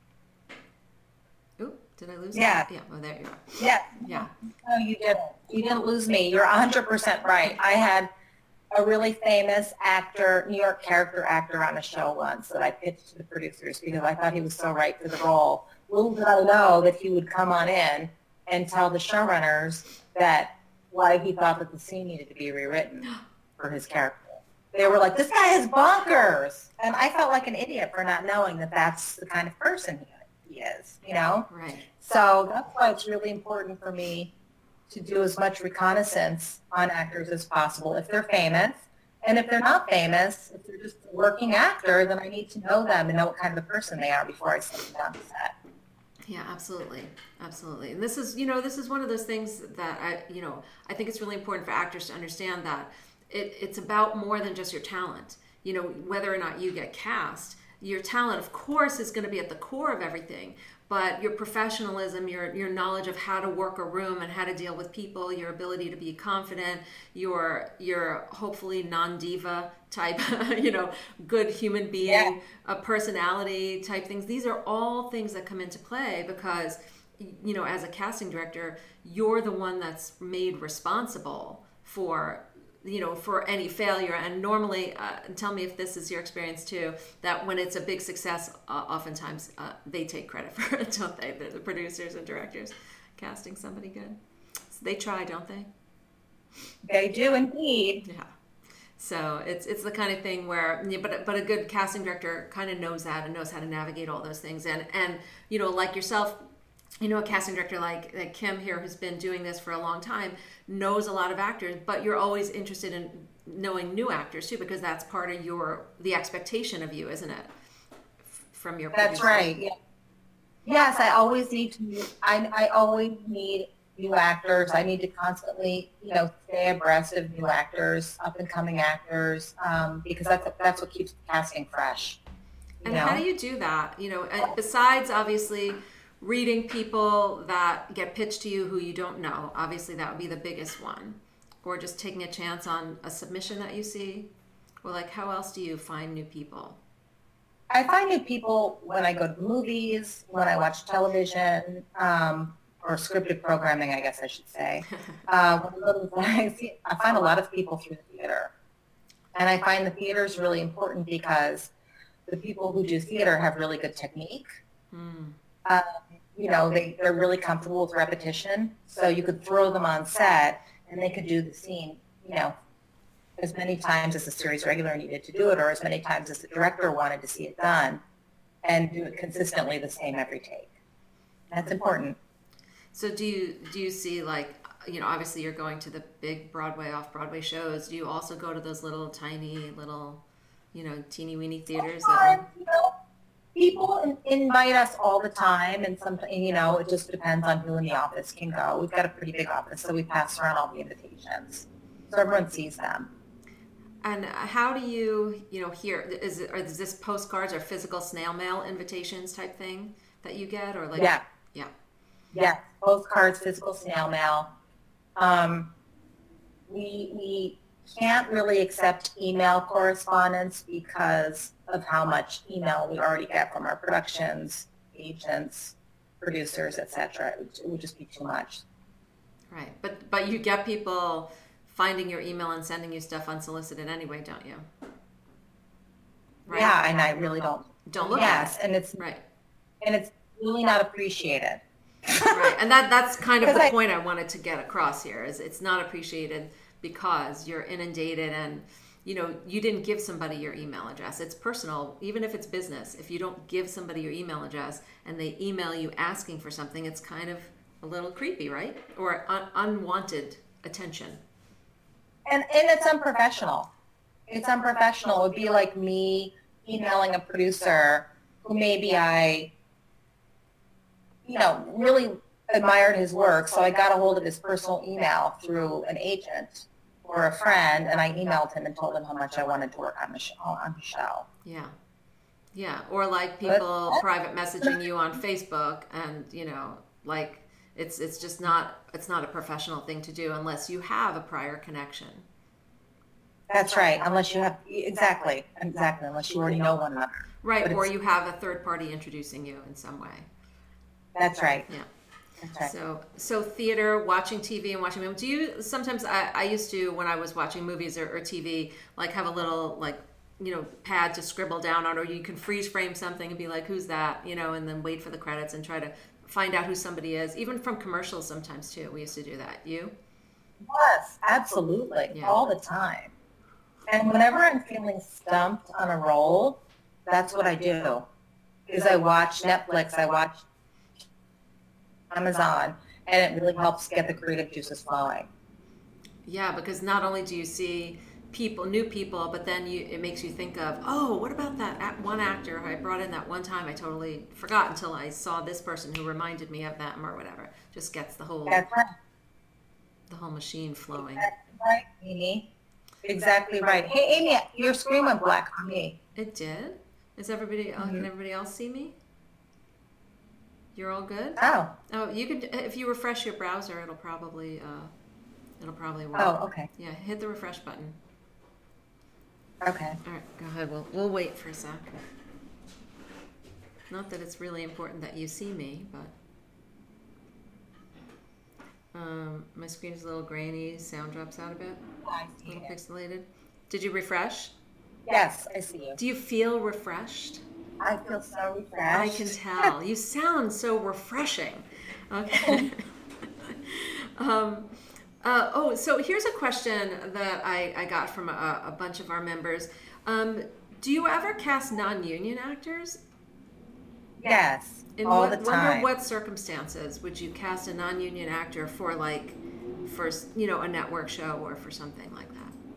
A: Ooh, did I lose
B: Yeah.
A: that? Yeah. Oh, there you are.
B: Yeah.
A: Yeah.
B: No, you didn't. You didn't lose me. You're one hundred percent right. I had a really famous actor, New York character actor on a show once that I pitched to the producers because I thought he was so right for the role. Little did I know that he would come on in and tell the showrunners that why he thought that the scene needed to be rewritten for his character. They were like, this guy is bonkers. And I felt like an idiot for not knowing that that's the kind of person he, he is, you know?
A: Right.
B: So that's why it's really important for me to do as much reconnaissance on actors as possible if they're famous. And if they're not famous, if they're just a working actor, then I need to know them and know what kind of a person they are before I send them down the set.
A: Yeah, absolutely. Absolutely. And this is, you know, this is one of those things that I, you know, I think it's really important for actors to understand that it, it's about more than just your talent. You know, whether or not you get cast, your talent, of course, is going to be at the core of everything. But your professionalism, your your knowledge of how to work a room and how to deal with people, your ability to be confident, your your hopefully non-diva type, you know, good human being, yeah. a personality type things. These are all things that come into play because, you know, as a casting director, you're the one that's made responsible for, you know, for any failure. And normally, uh, tell me if this is your experience too, that when it's a big success, uh, oftentimes uh, they take credit for it, don't they? The, the producers and directors casting somebody good. So they try, don't they?
B: They do indeed.
A: Yeah. So it's it's the kind of thing where, yeah, but but a good casting director kind of knows that and knows how to navigate all those things. And and you know, like yourself, you know, a casting director like, like Kim here, who's been doing this for a long time, knows a lot of actors, but you're always interested in knowing new actors too, because that's part of your, the expectation of you, isn't it? From your
B: That's
A: producer.
B: right. Yeah. Yes, I always need to, I, I always need new actors. I need to constantly, you know, stay abreast of new actors, up and coming actors, um, because that's, that's what keeps casting fresh.
A: And
B: know?
A: How do you do that? You know, and besides obviously reading people that get pitched to you who you don't know, obviously that would be the biggest one, or just taking a chance on a submission that you see, or like how else do you find new people?
B: I find new people when I go to movies, when I watch television, um, or scripted programming, I guess I should say. uh, when I, go to, I, see, I find a lot of people through the theater, and I find the theater is really important because the people who do theater have really good technique. Mm. Um, you know, they, they're really comfortable with repetition. So you could throw them on set and they could do the scene, you know, as many times as the series regular needed to do it, or as many times as the director wanted to see it done, and do it consistently the same every take. That's important.
A: So do you, do you see, like, you know, obviously you're going to the big Broadway, off-Broadway shows. Do you also go to those little tiny little, you know, teeny weeny theaters? That
B: you know, people in, invite us all the time, and sometimes, you know, it just depends on who in the office can go. We've got a pretty big office, so we pass around all the invitations, so everyone sees them.
A: And how do you, you know, hear, is it, or is this postcards or physical snail mail invitations type thing that you get, or like?
B: Yeah.
A: Yeah.
B: Yeah, postcards, physical snail mail. Um, we we can't really accept email correspondence because of how much email we already get from our productions, agents, producers, et cetera. It would, it would just be too much.
A: Right, but but you get people finding your email and sending you stuff unsolicited anyway, don't you?
B: Right. Yeah, and I really don't.
A: Don't look
B: yes,
A: at it.
B: and it's
A: right,
B: and it's really not appreciated.
A: Right, and that that's kind of the
B: I,
A: point I wanted to get across here. Is it's not appreciated because you're inundated, and you know you didn't give somebody your email address. It's personal, even if it's business. If you don't give somebody your email address and they email you asking for something, it's kind of a little creepy, right? Or un- unwanted attention.
B: And, and it's unprofessional. It's unprofessional. It would be like me emailing a producer who maybe I, you know, really admired his work, so I got a hold of his personal email through an agent or a friend, and I emailed him and told him how much I wanted to work on the show. On the show.
A: Yeah, yeah. Or like people but, private messaging you on Facebook, and you know, like it's it's just not it's not a professional thing to do unless you have a prior connection.
B: That's right. Unless you have exactly exactly unless you already know one another.
A: Right, or you have a third party introducing you in some way.
B: That's right.
A: Yeah.
B: That's right.
A: So, so theater, watching T V and watching movies. Do you sometimes? I, I used to when I was watching movies or, or T V, like have a little like you know pad to scribble down on, or you can freeze frame something and be like, "Who's that?" You know, and then wait for the credits and try to find out who somebody is. Even from commercials, sometimes too. We used to do that. You?
B: Yes, absolutely, yeah. All the time. And whenever I'm feeling stumped on a role, that's what I do. Is I watch Netflix, I watch Amazon, and it really helps get the creative juices flowing.
A: Yeah, because not only do you see people, new people, but then you it makes you think of, oh, what about that one actor I brought in that one time I totally forgot until I saw this person who reminded me of them or whatever. Just gets the whole
B: that's right.
A: the whole machine flowing.
B: That's right, Amy. Exactly right. Hey, Amy, your screen went black on me.
A: It did? Is everybody? Mm-hmm. Can everybody else see me? You're all good?
B: Oh.
A: Oh, you could if you refresh your browser, it'll probably uh, it'll probably work.
B: Oh, okay.
A: Yeah, hit the refresh button.
B: Okay.
A: All right, go ahead. We'll we'll wait for a sec. Not that it's really important that you see me, but um, my screen is a little grainy. Sound drops out a bit.
B: I
A: a
B: see
A: little
B: it.
A: pixelated. Did you refresh?
B: Yes, I see you.
A: Do you feel refreshed?
B: I feel so refreshed.
A: I can tell. You sound so refreshing. Okay. um, uh, oh, so here's a question that I, I got from a, a bunch of our members. Um, do you ever cast non-union actors?
B: Yes,
A: In
B: all
A: what,
B: the time.
A: Under what circumstances would you cast a non-union actor for, like, for you know, a network show or for something like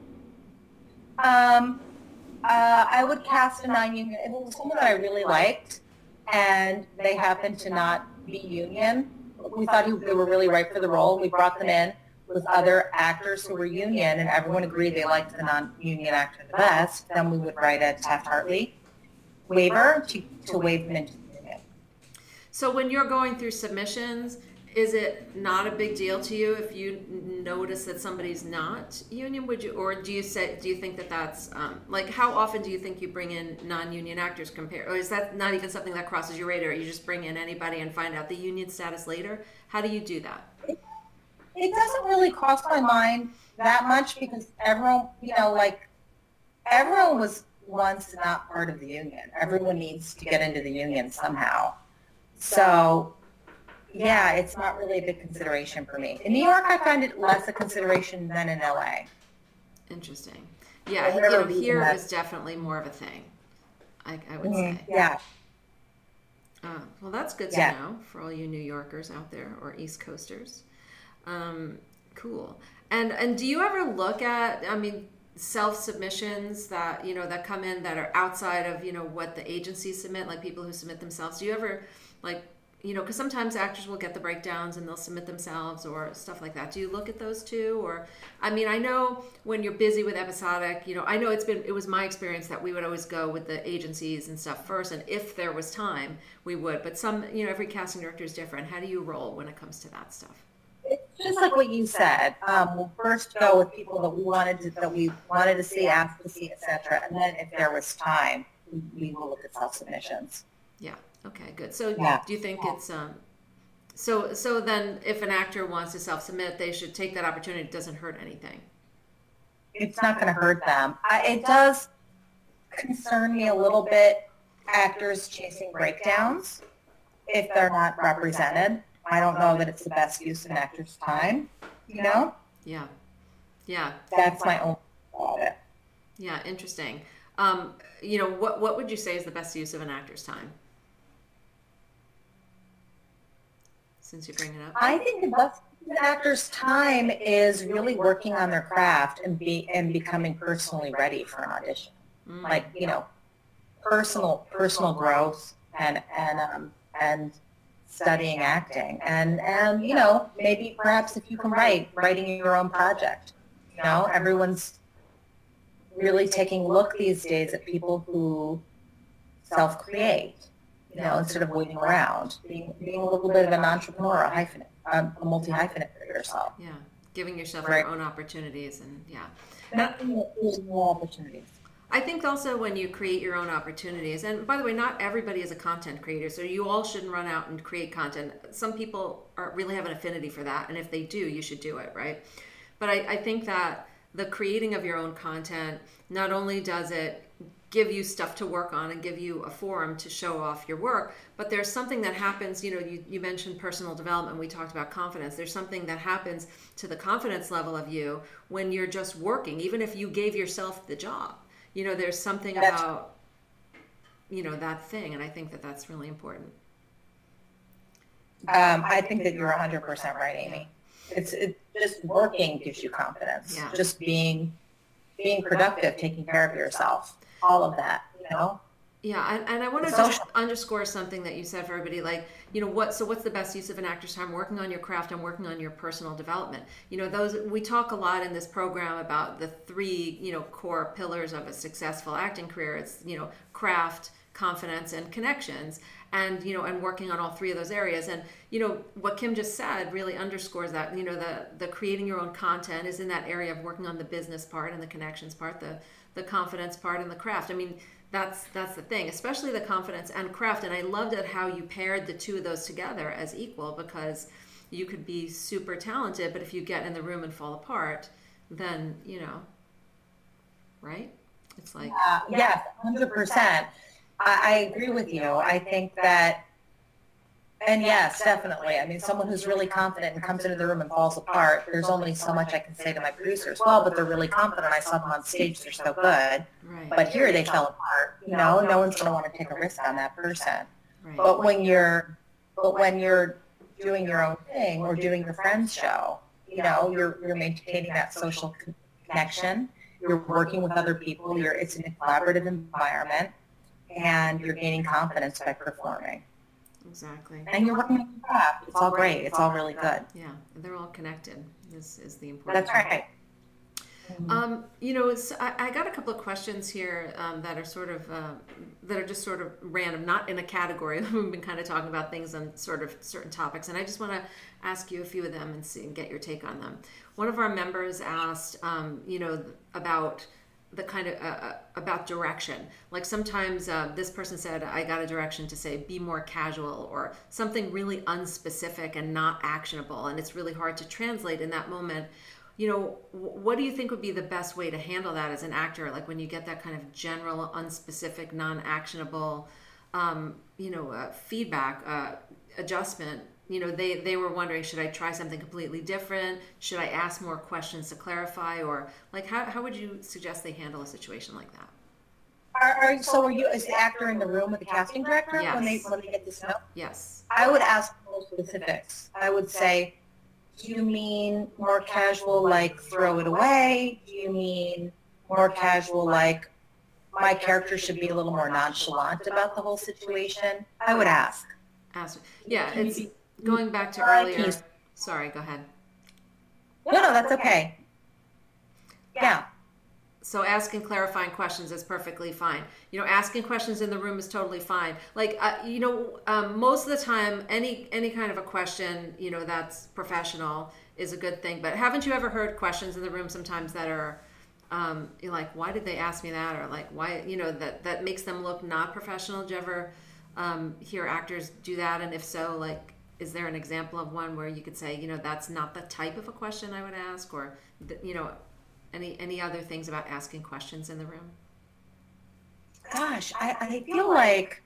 A: that?
B: Um, uh, I would cast a non-union. It was someone that I really liked, and they happened to not be union. We thought they were really right for the role. We brought them in with other actors who were union, and everyone agreed they liked the non-union actor the best. Then we would write a Taft-Hartley waiver to, to waive them into the union.
A: So when you're going through submissions, is it not a big deal to you if you notice that somebody's not union? Would you, or do you say, do you think that that's um, like how often do you think you bring in non-union actors compared, or is that not even something that crosses your radar? You just bring in anybody and find out the union status later. How do you do that?
B: It, it doesn't really cross my mind that much because everyone, you know, like everyone was once not part of the union. Everyone needs to get into the union somehow. So. Yeah, it's not really a big consideration for me. In New York, I find it less a consideration than in L A.
A: Interesting. Yeah, you know, here it was definitely more of a thing, I, I would mm-hmm. say.
B: Yeah.
A: Uh, well, that's good to
B: yeah.
A: know for all you New Yorkers out there or East Coasters. Um, cool. And and do you ever look at, I mean, self-submissions that, you know, that come in that are outside of, you know, what the agencies submit, like people who submit themselves? Do you ever, like, you know, because sometimes actors will get the breakdowns and they'll submit themselves or stuff like that. Do you look at those too? Or, I mean, I know when you're busy with episodic, you know, I know it's been, it was my experience that we would always go with the agencies and stuff first. And if there was time, we would. But some, you know, every casting director is different. How do you roll when it comes to that stuff?
B: It's just like what you said. Um, we'll first go with people that we wanted to, that we wanted to see, asked to see, et cetera. And then if there was time, we, we will look at self-submissions.
A: Yeah. Okay, good. So
B: yeah.
A: do you think it's um so so then if an actor wants to self-submit, they should take that opportunity. It doesn't hurt anything.
B: It's not going to hurt them. I, it does concern me a little bit, actors chasing breakdowns if they're not represented. I don't know that it's the best use of an actor's time, you know?
A: Yeah. Yeah.
B: That's my own thought of it.
A: Yeah, interesting. Um, you know, what what would you say is the best use of an actor's time? Since you bring it up,
B: I think the best An actor's time is really working on their craft and be and becoming personally ready for an audition. Mm. Like, you know, personal personal growth and and um, and studying acting and and you know, maybe perhaps if you can write writing your own project. You know, everyone's really taking a look these days at people who self-create, you know, instead of waiting around, being, being a little bit of an entrepreneur, a hyphenate, um, a multi-hyphenate for yourself.
A: Yeah, giving yourself
B: right.
A: your own opportunities and yeah.
B: More opportunities.
A: I think also when you create your own opportunities, and by the way, not everybody is a content creator, so you all shouldn't run out and create content. Some people are really have an affinity for that, and if they do, you should do it, right? But I, I think that the creating of your own content, not only does it give you stuff to work on and give you a forum to show off your work, but there's something that happens, you know, you, you mentioned personal development, we talked about confidence. There's something that happens to the confidence level of you when you're just working, even if you gave yourself the job. You know, there's something that's, about, you know, that thing, and I think that that's really important.
B: Um, I think that you're one hundred percent right, Amy. It's it, just working gives you confidence.
A: Yeah.
B: Just being being productive, taking care of yourself, all of that, you know?
A: Yeah, and, and I want to just underscore something that you said for everybody, like, you know, what, so what's the best use of an actor's time? Working on your craft and working on your personal development. You know, those, we talk a lot in this program about the three, you know, core pillars of a successful acting career. It's, you know, craft, confidence, and connections. And, you know, and working on all three of those areas. And, you know, what Kim just said really underscores that, you know, the, the creating your own content is in that area of working on the business part and the connections part, the, the confidence part and the craft. I mean, that's, that's the thing, especially the confidence and craft. And I loved it how you paired the two of those together as equal, because you could be super talented, but if you get in the room and fall apart, then, you know, right? It's like,
B: uh, yes, one hundred percent. I agree with you. I think that, and yes, definitely. I mean, someone who's really confident and comes into the room and falls apart, there's only so much I can say to my producers. Well, but they're really confident. I saw them on stage. They're so good.
A: right.
B: But here they fell apart. You know, no one's going to want to take a risk on that person.
A: Right.
B: But when you're, but when you're doing your own thing or doing your friend's show, you know, you're you're maintaining that social connection. You're working with other people. You're it's a collaborative environment. And you're gaining confidence by performing.
A: Exactly.
B: And you're working on your craft. It's all great. It's all really good.
A: Yeah, they're all connected. This is the important
B: That's right.
A: Um, you know, it's, I, I got a couple of questions here um, that are sort of, uh, that are just sort of random, not in a category. We've been kind of talking about things on sort of certain topics, and I just want to ask you a few of them and see and get your take on them. One of our members asked, um, you know, about the kind of uh, about direction. Like sometimes uh, this person said, I got a direction to say be more casual, or something really unspecific and not actionable, and it's really hard to translate in that moment. You know, what do you think would be the best way to handle that as an actor? Like when you get that kind of general, unspecific, non-actionable, um, you know, uh, feedback, uh, adjustment. You know, they, they were wondering, should I try something completely different? Should I ask more questions to clarify? Or like, how, how would you suggest they handle a situation like that?
B: Are, are, so are you, is the actor in the room with the casting director
A: yes.
B: when they when they get this note?
A: Yes.
B: I would ask more specifics. I would say, do you mean more casual, like throw it away? Do you mean more casual, like my character should be a little more nonchalant about the whole situation? I would ask.
A: Ask. Yeah, it's... Going back to earlier, sorry, go ahead.
B: No, no, that's okay. Yeah.
A: So asking clarifying questions is perfectly fine. You know, asking questions in the room is totally fine. Like, uh, you know, um, most of the time, any any kind of a question, you know, that's professional is a good thing. But haven't you ever heard questions in the room sometimes that are, um, you're like, why did they ask me that? Or like, why, you know, that, that makes them look not professional? Do you ever um, hear actors do that? And if so, like, is there an example of one where you could say, you know, that's not the type of a question I would ask, or, you know, any any other things about asking questions in the room?
B: Gosh, I, I feel like...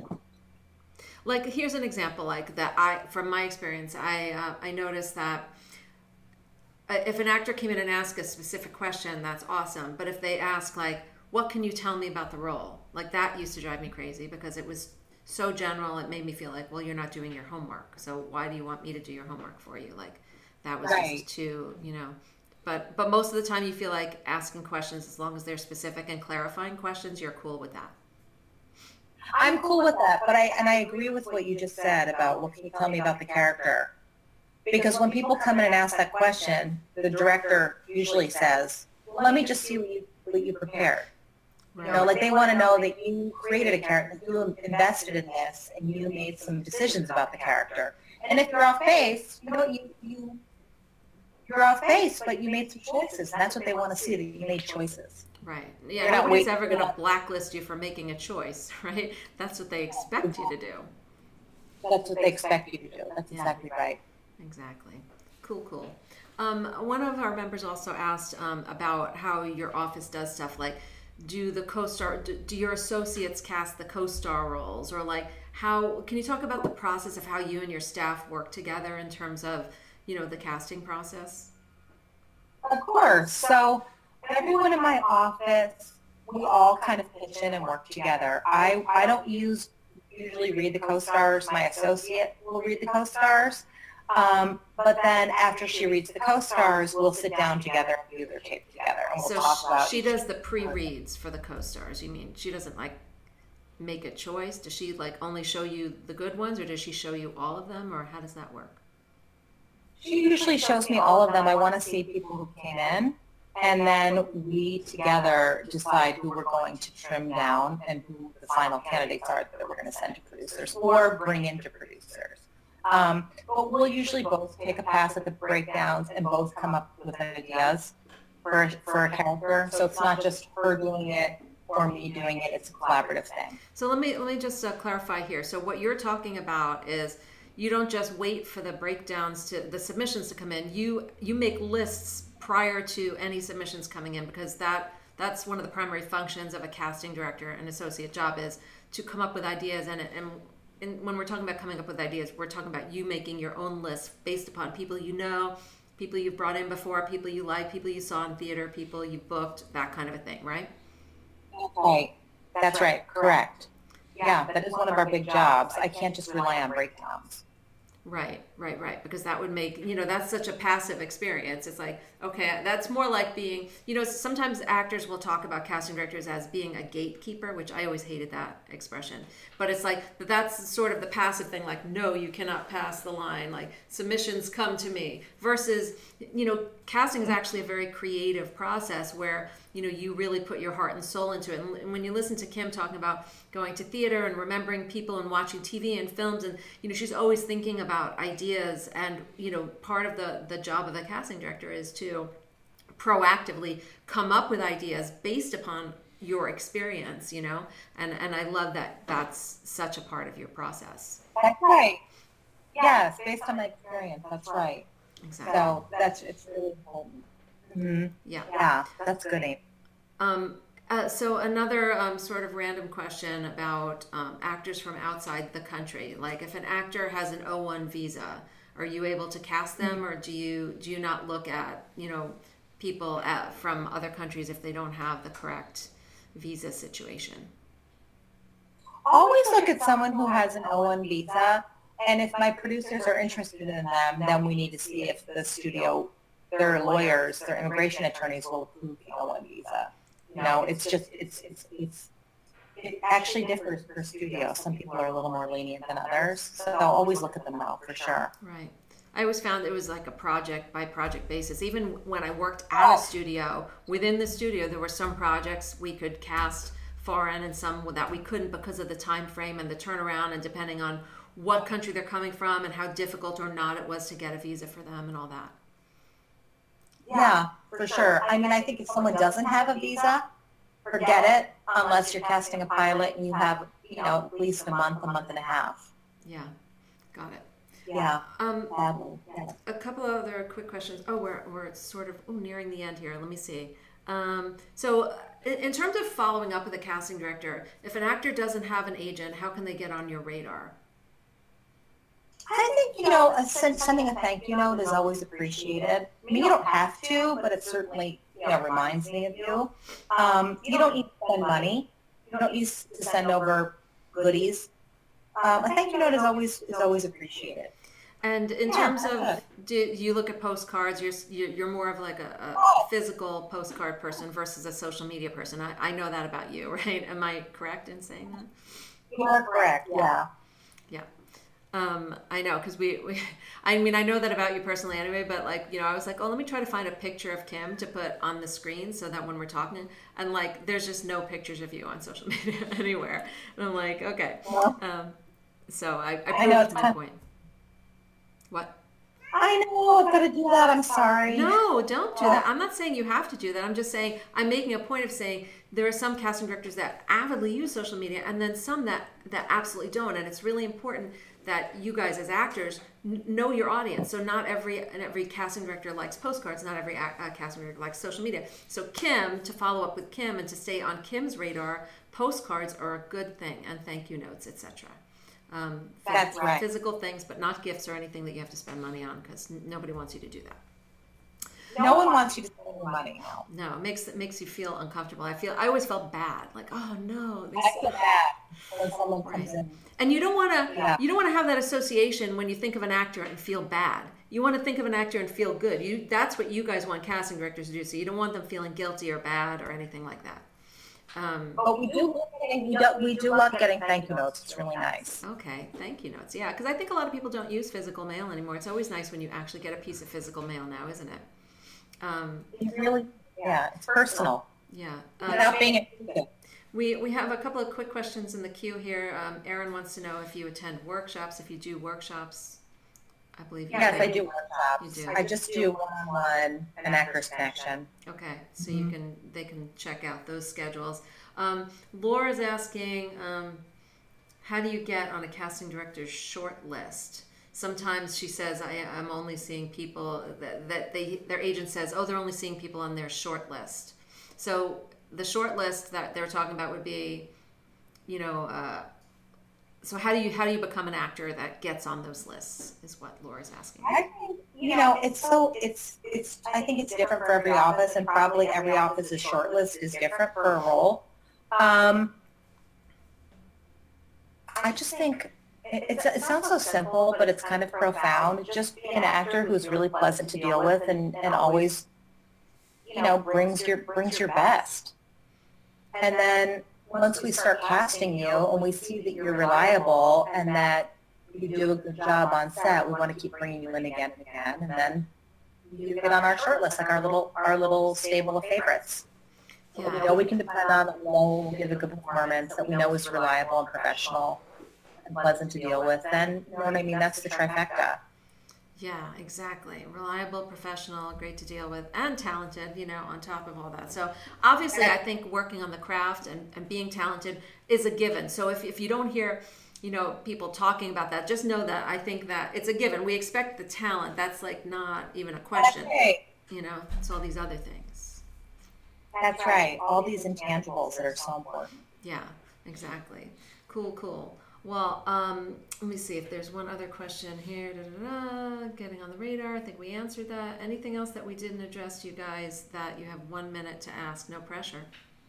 A: Like, here's an example, like, that I, from my experience, I uh, I noticed that if an actor came in and asked a specific question, that's awesome. But if they ask, like, what can you tell me about the role? Like, that used to drive me crazy because it was so general. It made me feel like, well, you're not doing your homework. So why do you want me to do your homework for you? Like, that was
B: Right.
A: just too, you know. But but most of the time you feel like asking questions, as long as they're specific and clarifying questions, you're cool with that.
B: I'm cool with that, but I and I agree with what you just said about what can you tell me about the character? Because when people come in and ask that question, the director usually says, well, "Let me just see what you what you prepared."
A: Right.
B: You know, like they want to know that you created a character, that you invested in this, and you made some decisions about the character. And if you're off base, you know, you you you're off base, but you made some choices, and that's what they want to see, that you made choices.
A: Right. Yeah,
B: You're not
A: nobody's
B: waiting
A: ever
B: for
A: going to
B: that.
A: blacklist you for making a choice, right? That's what they expect you to do.
B: That's what they expect you to do. That's
A: Yeah.
B: exactly right.
A: Exactly. Cool, cool. Um, one of our members also asked um, about how your office does stuff like, do the co-star, do, do your associates cast the co-star roles, or like how, can you talk about the process of how you and your staff work together in terms of, you know, the casting process?
B: Of course. So everyone in my office, we all kind of pitch in and work together. I, I don't use usually read the co-stars. My associate will read the co-stars. Um, but then after she reads the co-stars, we'll sit down together and do their tape together, and we'll
A: So
B: talk about
A: she
B: each-
A: does the pre-reads for the co-stars. You mean she doesn't like make a choice? Does she like only show you the good ones, or does she show you all of them, or how does that work?
B: She usually shows me all of them. I want to see people who came in, and then we together decide who we're going to trim down and who the final candidates are that we're going to send to producers or bring into producers. Um, but we'll usually both take a pass at the breakdowns and both come up with ideas for, for a character. So it's not just her doing it or me doing it. It's a collaborative thing.
A: So let me let me just uh, clarify here. So what you're talking about is you don't just wait for the breakdowns to the submissions to come in. You you make lists prior to any submissions coming in, because that that's one of the primary functions of a casting director and associate job, is to come up with ideas. And and, and when we're talking about coming up with ideas, we're talking about you making your own list based upon people you know, people you've brought in before, people you like, people you saw in theater, people you booked, that kind of a thing, right?
B: Right. That's right. Correct. Yeah, that is one of our big jobs. I can't just rely on breakdowns.
A: Right, right, right. Because that would make, you know, that's such a passive experience. It's like, okay, that's more like being, you know, sometimes actors will talk about casting directors as being a gatekeeper, which I always hated that expression. But it's like, that's sort of the passive thing, like, no, you cannot pass the line, like, submissions come to me. Versus, you know, casting is actually a very creative process where, you know, you really put your heart and soul into it. And when you listen to Kim talking about going to theater and remembering people and watching T V and films, and, you know, she's always thinking about ideas. And, you know, part of the, the job of a casting director is to proactively come up with ideas based upon your experience, you know, and, and I love that that's such a part of your process.
B: That's right. Yes, based on my experience. That's right.
A: Exactly.
B: So that's, it's really important. Mm-hmm.
A: Yeah.
B: Yeah, that's good, Amy.
A: Um, uh, so another um, sort of random question about um, actors from outside the country. Like, if an actor has an O one visa, are you able to cast them, or do you do you not look at, you know, people at, from other countries if they don't have the correct visa situation?
B: Always look at someone who has an O one visa, and if my producers are interested in them, then we need to see if the studio, their lawyers, their immigration attorneys will approve the O one visa. You know, it's just, it's, it's, it's, it actually differs per studio. Some people are a little more lenient than others. So always look at them though, for sure.
A: Right. I always found it was like a project by project basis. Even when I worked at a studio, within the studio, there were some projects we could cast foreign and some that we couldn't because of the time frame and the turnaround, and depending on what country they're coming from and how difficult or not it was to get a visa for them and all that.
B: Yeah, for sure. I mean, I think if someone doesn't have a visa, forget it, unless you're casting a pilot and you have, you know, at least a month, a month and a half.
A: Yeah, got it.
B: Yeah.
A: Um,
B: Badly. Yeah.
A: a couple of other quick questions. Oh, we're, we're sort of oh, nearing the end here. Let me see. Um, so in, in terms of following up with a casting director, if an actor doesn't have an agent, how can they get on your radar?
B: I think, you know, a, sending a thank you note is always appreciated. I mean, you don't have to, but it certainly, you know, reminds me of you. Um, you don't need to spend money. You don't need to send over goodies. Um, a thank you note is always is always appreciated.
A: And in
B: Yeah,
A: terms
B: that's
A: of,
B: good.
A: do you look at postcards? You're you're you're more of like a, a
B: Oh,
A: physical postcard person versus a social media person. I, I know that about you, right? Am I correct in saying that?
B: you are correct. Yeah.
A: Yeah. Um, I know because we, we, I mean, I know that about you personally anyway, but like, you know, I was like, oh, let me try to find a picture of Kim to put on the screen so that when we're talking, and like, there's just no pictures of you on social media anywhere. And I'm like, okay.
B: Well,
A: Um, so I, I
B: I know
A: proved
B: it's
A: my
B: kind of,
A: point. What?
B: I know I've got to do that. I'm sorry.
A: No, don't do
B: Oh,
A: that. I'm not saying you have to do that. I'm just saying I'm making a point of saying there are some casting directors that avidly use social media, and then some that that absolutely don't. And it's really important that you guys as actors n- know your audience. So not every and every casting director likes postcards. Not every ac- uh, casting director likes social media. So Kim, to follow up with Kim and to stay on Kim's radar, postcards are a good thing, and thank you notes, et cetera. Um,
B: that's
A: phys-
B: right.
A: physical things, but not gifts or anything that you have to spend money on because n- nobody wants you to do that.
B: No one wants you to spend your money now.
A: No, it makes it makes you feel uncomfortable. I feel I always felt bad, like oh no, they,
B: I feel bad when someone
A: right.
B: comes in.
A: And you don't want to
B: Yeah.
A: you don't want to have that association when you think of an actor and feel bad. You want to think of an actor and feel good. You that's what you guys want casting directors to do. So you don't want them feeling guilty or bad or anything like that. Um,
B: But we do love getting, we do, we do love getting thank you notes. It's really nice.
A: okay, thank you notes. Yeah, because I think a lot of people don't use physical mail anymore. It's always nice when you actually get a piece of physical mail now, isn't it? Um,
B: It really, yeah, it's personal
A: yeah. Uh,
B: without being intrusive.
A: We we have a couple of quick questions in the queue here. Um, Erin wants to know if you attend workshops. If you do workshops, I believe you
B: Yes,
A: do.
B: I do workshops.
A: You do.
B: I just do one-on-one an Actors Connection.
A: Okay, so you can they can check out those schedules. Um, Laura's asking, um, how do you get on a casting director's short list? Sometimes she says, I, I'm only seeing people that, that they their agent says, oh, they're only seeing people on their short list. So the short list that they're talking about would be, you know, uh, so how do you how do you become an actor that gets on those lists? Is what Laura's asking.
B: I think, you know, it's so, it's, it's, I think it's different for every office, and probably every office's shortlist is different for a role. Um, I just think it, it's, it sounds so simple, but it's kind of profound. Just be an actor who's really pleasant to deal with and, and always, you know, brings your, brings your best. And then once we start casting you and we see that you're reliable and that you do a good job on set, we want to keep bringing you in again and again. And then you get on our short list, like our little, our little stable of favorites. That we know we can depend on, that we know will give a good performance, that we know is reliable and professional and pleasant to deal with. Then, you know what I mean? That's the trifecta.
A: Yeah, exactly. Reliable, professional, great to deal with, and talented, you know, on top of all that. So obviously, I think working on the craft and, and being talented is a given. So if, if you don't hear, you know, people talking about that, just know that I think that it's a given. We expect the talent. That's like not even a question.
B: That's right.
A: You know, it's all these other things.
B: That's right. All these intangibles that are so important.
A: Yeah, exactly. Cool, cool. Well, um, let me see if there's one other question here. Da, da, da. Getting on the radar. I think we answered that. Anything else that we didn't address, you guys, that you have one minute to ask? No pressure.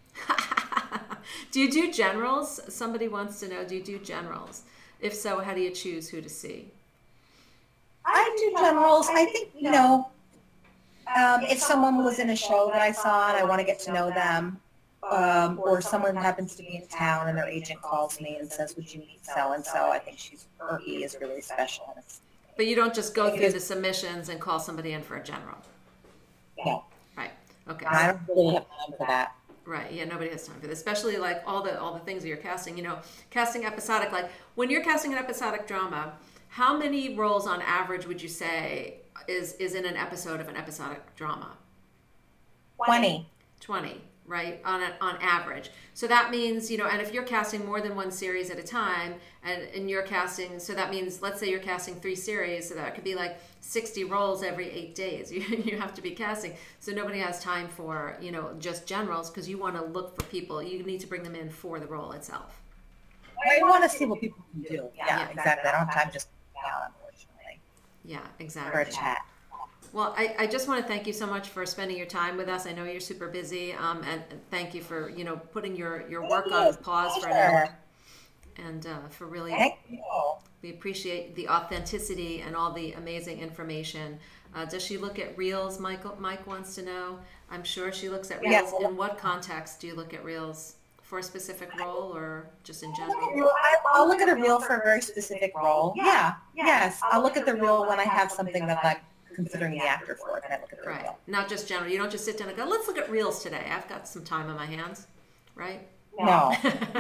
A: Do you do generals? Somebody wants to know, do you do generals? If so, how do you choose who to see?
B: I do generals. I think, you know, um, if someone was in a show that I saw and I want to get to know them, um, or someone happens to be in town and their agent calls me and says, would you meet so-and-so? I think she's, or he is really special. And it's,
A: But you don't just go
B: It
A: through
B: is-
A: the submissions and call somebody in for a general.
B: no,
A: Right. Okay.
B: I don't really have time for that.
A: Right. Yeah. Nobody has time for this, especially like all the all the things that you're casting. You know, casting episodic. Like when you're casting an episodic drama, how many roles on average would you say is is in an episode of an episodic drama?
B: twenty.
A: twenty, right? On a, on average. So that means, you know, and if you're casting more than one series at a time, and, and you're casting, so that means, let's say you're casting three series, so that could be like sixty roles every eight days. You, you have to be casting. So nobody has time for, you know, just generals, because you want to look for people. You need to bring them in for the role itself.
B: I want to see what people can do. Yeah,
A: Yeah.
B: exactly. I don't have time just down, unfortunately,
A: Yeah,
B: for a
A: exactly.
B: chat.
A: Well, I, I just want to thank you so much for spending your time with us. I know you're super busy, um, and, and thank you for, you know, putting your, your work on pause for now, and uh, for really
B: Thank you.
A: We appreciate the authenticity and all the amazing information. Uh, does she look at reels? Michael, Mike wants to know. I'm sure she looks at reels.
B: Yes.
A: In what context do you look at reels? For a specific role or just in general?
B: I'll look at a reel for a very specific role. Yeah, yes. I'll look at the reel when I have something that I'm considering the actor for, and I look at the
A: Right.
B: reel.
A: Not just general. You don't just sit down and go, let's look at reels today. I've got some time on my hands, right?
B: No.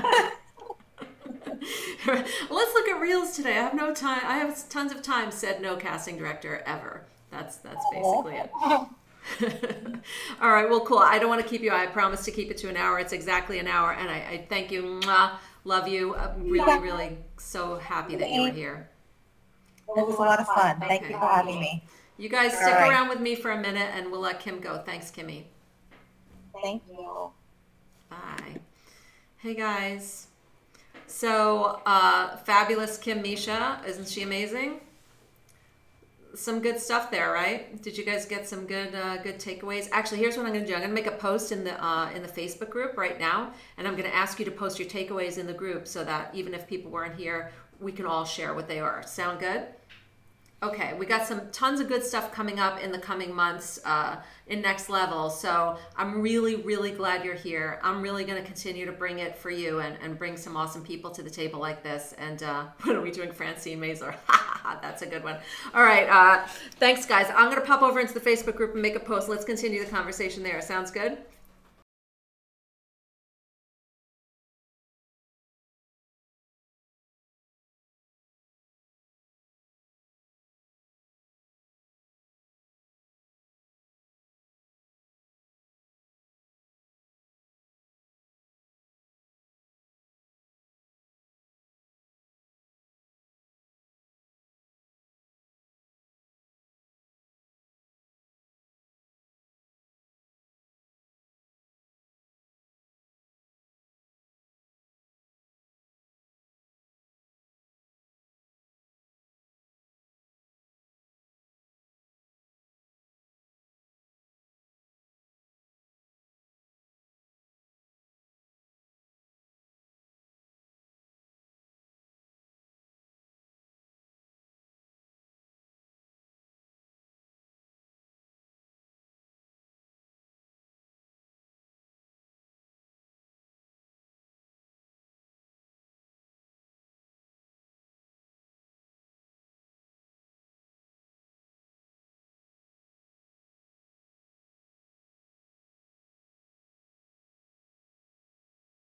A: Let's look at reels today. I have no time. I have tons of time, said no casting director ever. That's that's basically it. All right, well, cool. I don't want to keep you. I promise to keep it to an hour. It's exactly an hour, and I, I thank you. Mwah, love you. I'm really, really so happy that you were here.
B: It was a lot of fun. Thank
A: Okay.
B: you for having me.
A: You guys stick
B: All right.
A: around with me for a minute, and we'll let Kim go. Thanks, Kimmy.
B: Thank you.
A: Bye. Hey, guys. So, uh, fabulous Kim Misha. Isn't she amazing? Some good stuff there, right? Did you guys get some good uh, good takeaways? Actually, here's what I'm going to do. I'm going to make a post in the uh, in the Facebook group right now, and I'm going to ask you to post your takeaways in the group so that even if people weren't here, we can all share what they are. Sound good? Okay, we got some tons of good stuff coming up in the coming months uh, in Next Level. So I'm really, really glad you're here. I'm really going to continue to bring it for you and, and bring some awesome people to the table like this. And uh, what are we doing? Francine Mazur. That's a good one. All right. Uh, thanks, guys. I'm going to pop over into the Facebook group and make a post. Let's continue the conversation there. Sounds good?